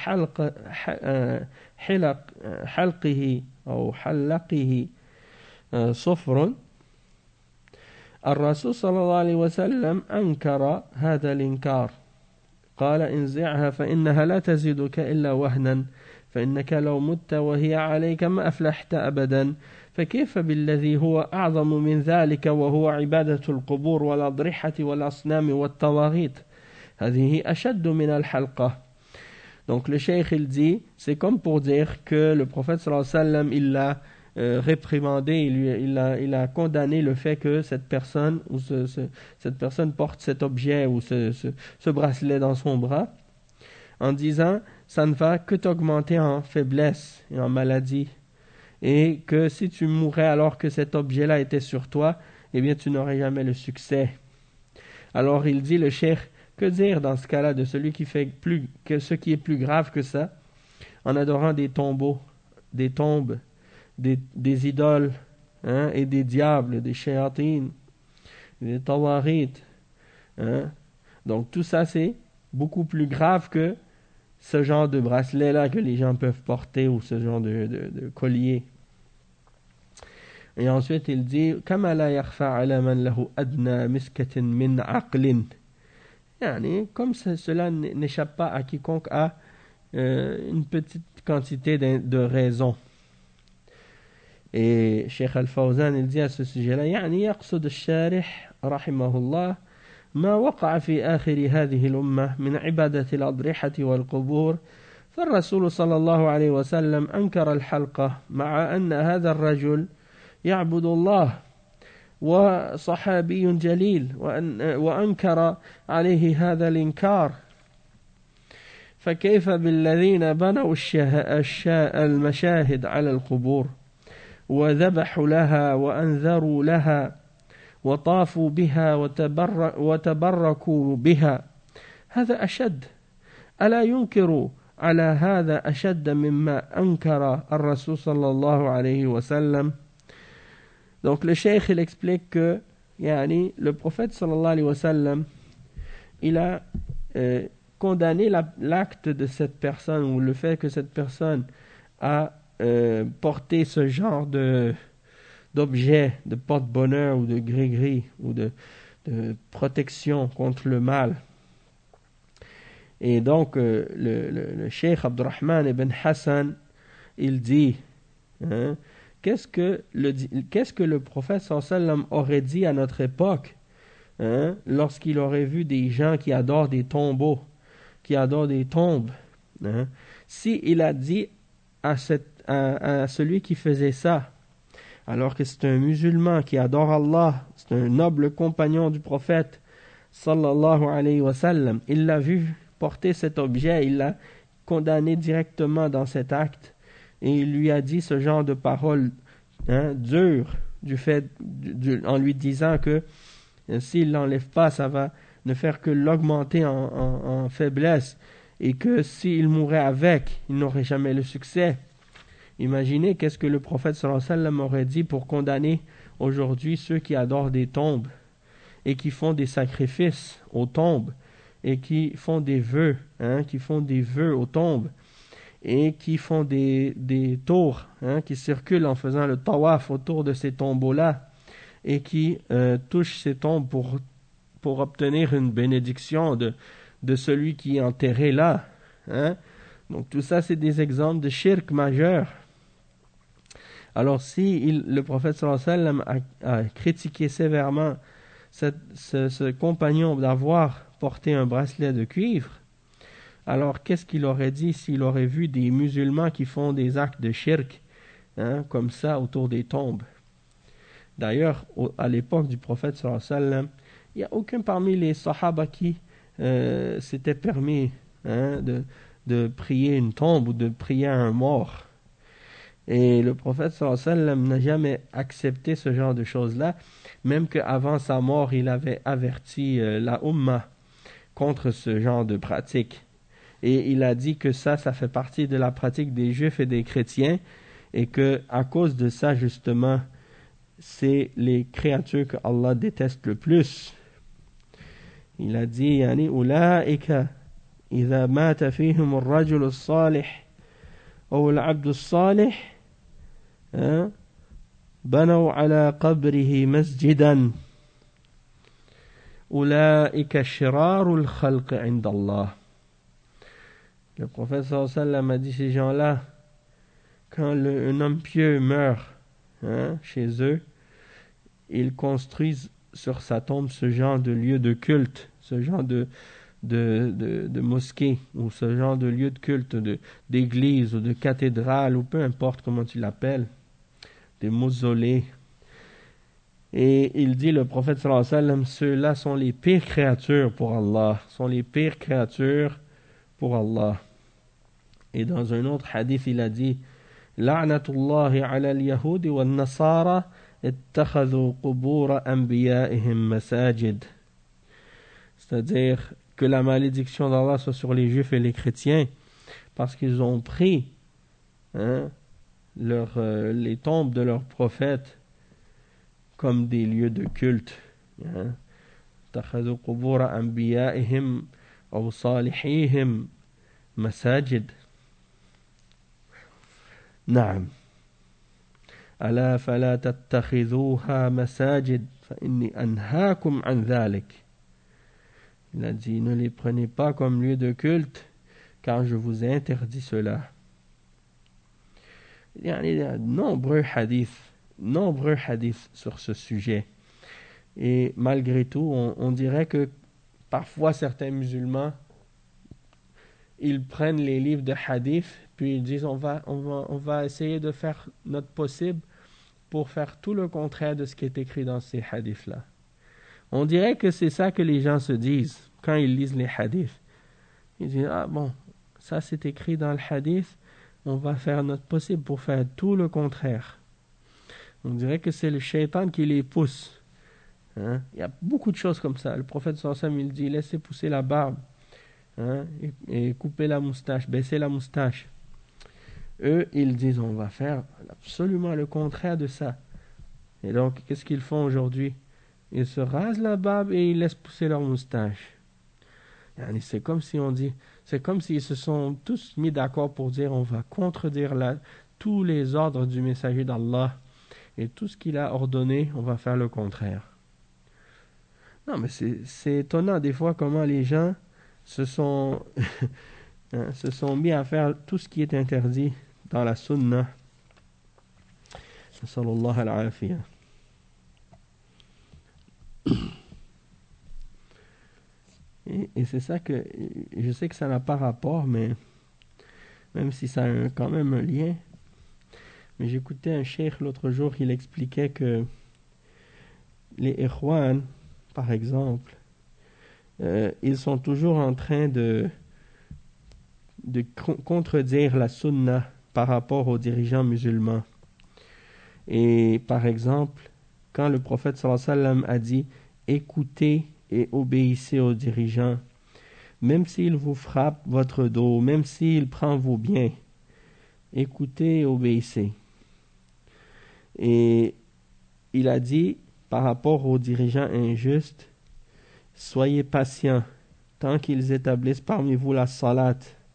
حلقه أو حلقه صفر الرسول صلى الله عليه وسلم أنكر هذا الإنكار قال انزعها فإنها لا تزيدك إلا وهنا فإنك لو مت وهي عليك ما أفلحت أبدا فكيف بالذي هو أعظم من ذلك وهو عبادة القبور والأضرحة والأصنام والطواغيت هذه أشد من الحلقة. Donc le cheikh il dit, c'est comme pour dire que le prophète sallallahu alayhi wa sallam il l'a réprimandé, il a condamné le fait que cette personne ou cette personne porte cet objet ou ce bracelet dans son bras en disant ça ne va que t'augmenter en faiblesse et en maladie et que si tu mourais alors que cet objet-là était sur toi, eh bien tu n'aurais jamais le succès. Alors il dit le cheikh, que dire dans ce cas-là de celui qui fait ce qui est plus grave que ça en adorant des tombeaux, des tombes, des idoles hein, et des diables, des shayatines, des tawarites. Hein. Donc tout ça c'est beaucoup plus grave que ce genre de bracelet-là que les gens peuvent porter ou ce genre de collier. Et ensuite il dit كما لا يخفى على من له أدنى مسكة من عقل يعني, comme cela n'échappe pas à quiconque a une petite quantité de raison. Et Cheikh Al-Fawzan il dit à ce sujet-là يعني يقصد الشارح رحمه الله ما وقع في آخر هذه الأمة من عبادة الأضرحة والقبور فالرسول صلى الله عليه وسلم أنكر الحلقة مع أن هذا الرجل يعبد الله وصحابي جليل وأنكر عليه هذا الإنكار فكيف بالذين بنوا المشاهد على القبور وذبحوا لها وأنذروا لها وطافوا بها وتبركوا بها هذا أشد ألا ينكر على هذا أشد مما أنكر الرسول صلى الله عليه وسلم. Donc le cheikh il explique que yani, le prophète sallallahu alayhi wa sallam il a condamné l'acte de cette personne ou le fait que cette personne a porté ce genre d'objet, de porte-bonheur ou de gris-gris ou de protection contre le mal. Et donc le cheikh Abdurrahman ibn Hassan il dit hein, qu'est-ce que le prophète sallallahu alayhi wa sallam aurait dit à notre époque hein, lorsqu'il aurait vu des gens qui adorent des tombeaux, qui adorent des tombes hein, si il a dit à celui qui faisait ça alors que c'est un musulman qui adore Allah, c'est un noble compagnon du prophète sallallahu alayhi wa sallam, il l'a vu porter cet objet, il l'a condamné directement dans cet acte et il lui a dit ce genre de paroles hein, dures en lui disant que s'il l'enlève pas ça va ne faire que l'augmenter en faiblesse et que s'il mourait avec il n'aurait jamais le succès. Imaginez qu'est-ce que le prophète sallallahu alayhi wa sallam aurait dit pour condamner aujourd'hui ceux qui adorent des tombes et qui font des sacrifices aux tombes et qui font des vœux aux tombes et qui font des tours hein, qui circulent en faisant le tawaf autour de ces tombeaux-là et qui touchent ces tombes pour obtenir une bénédiction de celui qui est enterré là. Hein. Donc tout ça c'est des exemples de shirk majeur. Alors si le prophète sallallahu alayhi wa sallam a critiqué sévèrement ce compagnon d'avoir porté un bracelet de cuivre, alors qu'est-ce qu'il aurait dit s'il aurait vu des musulmans qui font des actes de shirk hein, comme ça autour des tombes? D'ailleurs, à l'époque du prophète sallallahu alayhi wa sallam, il n'y a aucun parmi les sahaba qui s'était permis hein, de prier une tombe ou de prier un mort. Et le prophète sallallahu alayhi wa sallam n'a jamais accepté ce genre de choses-là, même qu'avant sa mort, il avait averti la Ummah contre ce genre de pratique. Et il a dit que ça fait partie de la pratique des Juifs et des chrétiens, et que à cause de ça, justement, c'est les créatures que Allah déteste le plus. Il a dit, yani, Ulaika, idha mata fihim al-rajul al-salih, ou al-abd al-salih, banaw ala qabrihi masjidan. Ulaika shirarul khalq inda Allah. Le prophète sallallahu alayhi wa sallam a dit, ces gens-là, quand un homme pieux meurt chez eux, ils construisent sur sa tombe ce genre de lieu de culte, ce genre de mosquée, ou ce genre de lieu de culte, d'église ou de cathédrale, ou peu importe comment tu l'appelles, des mausolées. Et il dit, le prophète sallallahu alayhi wa sallam, ceux-là sont les pires créatures pour Allah, sont les pires créatures pour Allah. Et dans un autre hadith, il a dit, La'natullahi ala al-yahudi wa al-nasara ittakhadhu qubura anbiya'ihim masajid. C'est-à-dire que la malédiction d'Allah soit sur les juifs et les chrétiens, parce qu'ils ont pris les tombes de leurs prophètes comme des lieux de culte. Ittakhadhu qubura anbiya'ihim aw salihihim masajid. نعم ألا فلا تتخذوها مساجد فإني أنهاكم عن ذلك. Il a dit, ne les prenez pas comme lieu de culte, car je vous ai interdit cela. Il y a nombreux hadiths sur ce sujet. Et malgré tout, on dirait que parfois certains musulmans, ils prennent les livres de hadith, puis ils disent on va essayer de faire notre possible pour faire tout le contraire de ce qui est écrit dans ces hadiths-là. On dirait que c'est ça que les gens se disent quand ils lisent les hadiths. Ils disent, ah bon, ça c'est écrit dans le hadith, on va faire notre possible pour faire tout le contraire. On dirait que c'est le shaitan qui les pousse. Il y a beaucoup de choses comme ça. Le prophète sallallahu alayhi wa sallam, il dit, laissez pousser la barbe. Et couper la moustache, baisser la moustache. Eux, ils disent, on va faire absolument le contraire de ça. Et donc, qu'est-ce qu'ils font aujourd'hui? Ils se rasent la barbe et ils laissent pousser leur moustache. C'est comme si on dit, c'est comme s'ils se sont tous mis d'accord pour dire, on va contredire tous les ordres du messager d'Allah et tout ce qu'il a ordonné, on va faire le contraire. Non, mais c'est étonnant des fois comment les gens se sont mis à faire tout ce qui est interdit dans la sunna. Sallallahu alayhi wa Et c'est ça que je sais que ça n'a pas rapport, mais même si ça a quand même un lien. Mais j'écoutais un cheikh l'autre jour, il expliquait que les ikhwan, par exemple, ils sont toujours en train de contredire la sunna par rapport aux dirigeants musulmans. Et par exemple, quand le prophète sallallahu alayhi wa sallam a dit « Écoutez et obéissez aux dirigeants, même s'ils vous frappent votre dos, même s'ils prennent vos biens, écoutez et obéissez. » Et il a dit par rapport aux dirigeants injustes, soyez patients tant qu'ils établissent parmi vous la salat.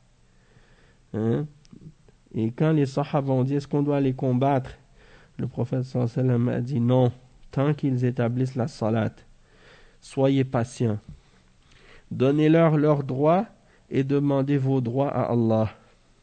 Et quand les sahaba ont dit est-ce qu'on doit les combattre, le prophète sallallahu alayhi wa sallam a dit non, tant qu'ils établissent la salat. Soyez patients. Donnez-leur leurs droits et demandez vos droits à Allah.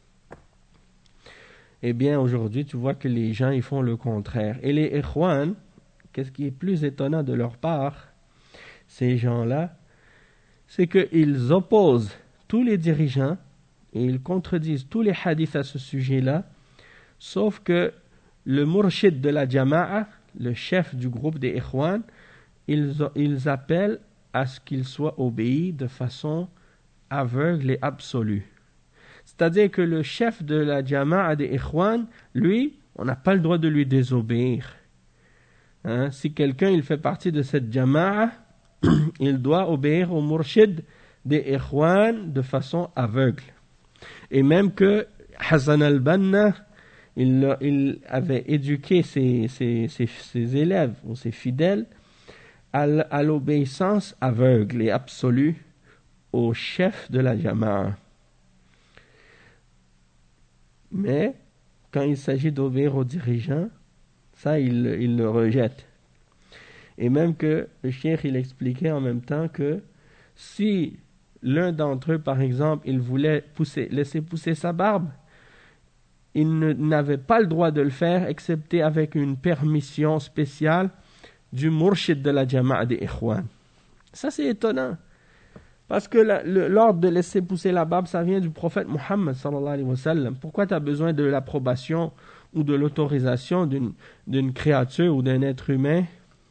Eh bien, aujourd'hui, tu vois que les gens ils font le contraire. Et les ikhwan, qu'est-ce qui est plus étonnant de leur part, ces gens-là, c'est qu'ils opposent tous les dirigeants et ils contredisent tous les hadiths à ce sujet-là, sauf que le murshid de la jama'a, le chef du groupe des ikhwan, ils appellent à ce qu'il soit obéi de façon aveugle et absolue. C'est-à-dire que le chef de la jama'a des ikhwan, lui, on n'a pas le droit de lui désobéir. Si quelqu'un il fait partie de cette jama'a, il doit obéir au murshid des ikhwan de façon aveugle. Et même que Hassan al-Banna, il avait éduqué ses élèves ou ses fidèles à l'obéissance aveugle et absolue au chef de la jama'a. Mais quand il s'agit d'obéir aux dirigeants, ça il le rejette. Et même que le cheikh il expliquait en même temps que si l'un d'entre eux, par exemple, il voulait laisser pousser sa barbe, il n'avait pas le droit de le faire, excepté avec une permission spéciale du murshid de la jama'a des ikhwan. Ça c'est étonnant. Parce que l'ordre de laisser pousser la barbe, ça vient du prophète Muhammad sallallahu alayhi wa sallam. Pourquoi tu as besoin de l'approbation ou de l'autorisation d'une créature ou d'un être humain,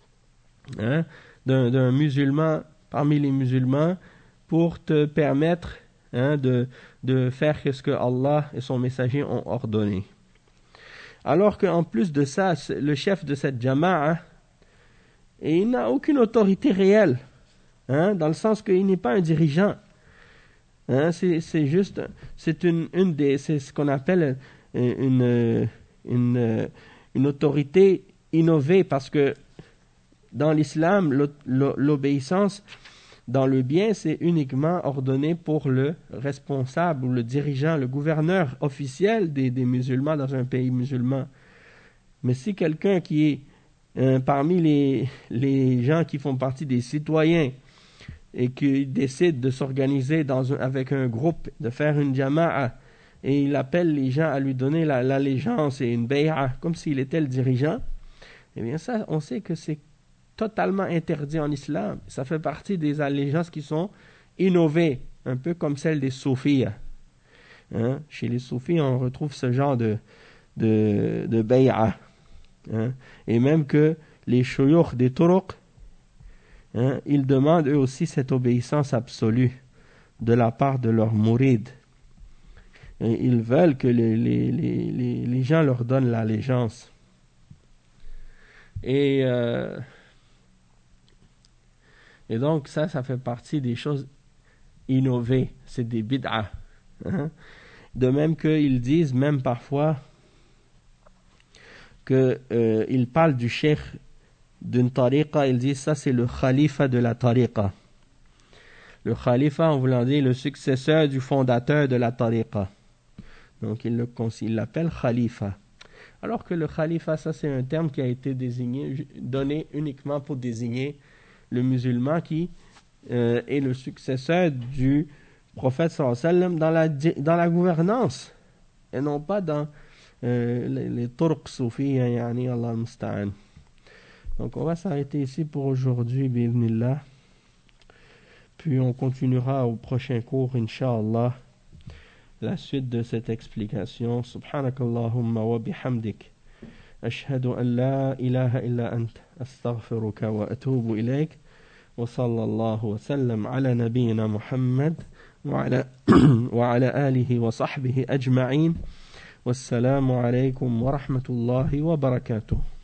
d'un musulman parmi les musulmans, pour te permettre de faire ce que Allah et son messager ont ordonné. Alors qu'en plus de ça, le chef de cette jama'a, il n'a aucune autorité réelle. Dans le sens qu'il n'est pas un dirigeant. C'est juste, c'est c'est ce qu'on appelle une autorité innovée, parce que dans l'islam, l'obéissance dans le bien, c'est uniquement ordonné pour le responsable ou le dirigeant, le gouverneur officiel des musulmans dans un pays musulman. Mais si quelqu'un qui est parmi les gens qui font partie des citoyens et qui décide de s'organiser avec un groupe, de faire une jama'a, et il appelle les gens à lui donner l'allégeance et une bay'a, comme s'il était le dirigeant, eh bien ça, on sait que c'est totalement interdit en islam. Ça fait partie des allégeances qui sont innovées, un peu comme celle des soufis. Chez les soufis, on retrouve ce genre de bay'a. Et même que les shuyukh des turuq, ils demandent eux aussi cette obéissance absolue de la part de leurs mourides. Et ils veulent que les gens leur donnent l'allégeance. Et donc ça fait partie des choses innovées, c'est des bid'ah. De même qu'ils disent même parfois qu'ils parlent du cheikh d'une tariqa, ils disent ça c'est le khalifa de la tariqa. Le khalifa, en voulant dire le successeur du fondateur de la tariqa. Donc il l'appelle khalifa. Alors que le khalifa, ça c'est un terme qui a été donné uniquement pour désigner le musulman qui est le successeur du prophète sallallahu alayhi wa sallam dans la gouvernance, et non pas dans les turq soufis, yani Allah al-musta'an. Donc on va s'arrêter ici pour aujourd'hui, bi'idhnillah. Puis on continuera au prochain cours, incha'Allah, la suite de cette explication. Subhanakallahumma wa bihamdik. Ashhadu an la ilaha illa ant. Astaghfiruka wa atubu ilayk. Wa sallallahu wa sallam ala nabiyyina Muhammad wa ala alihi wa sahbihi ajma'in. Wassalamu alaykum wa rahmatullahi wa barakatuh.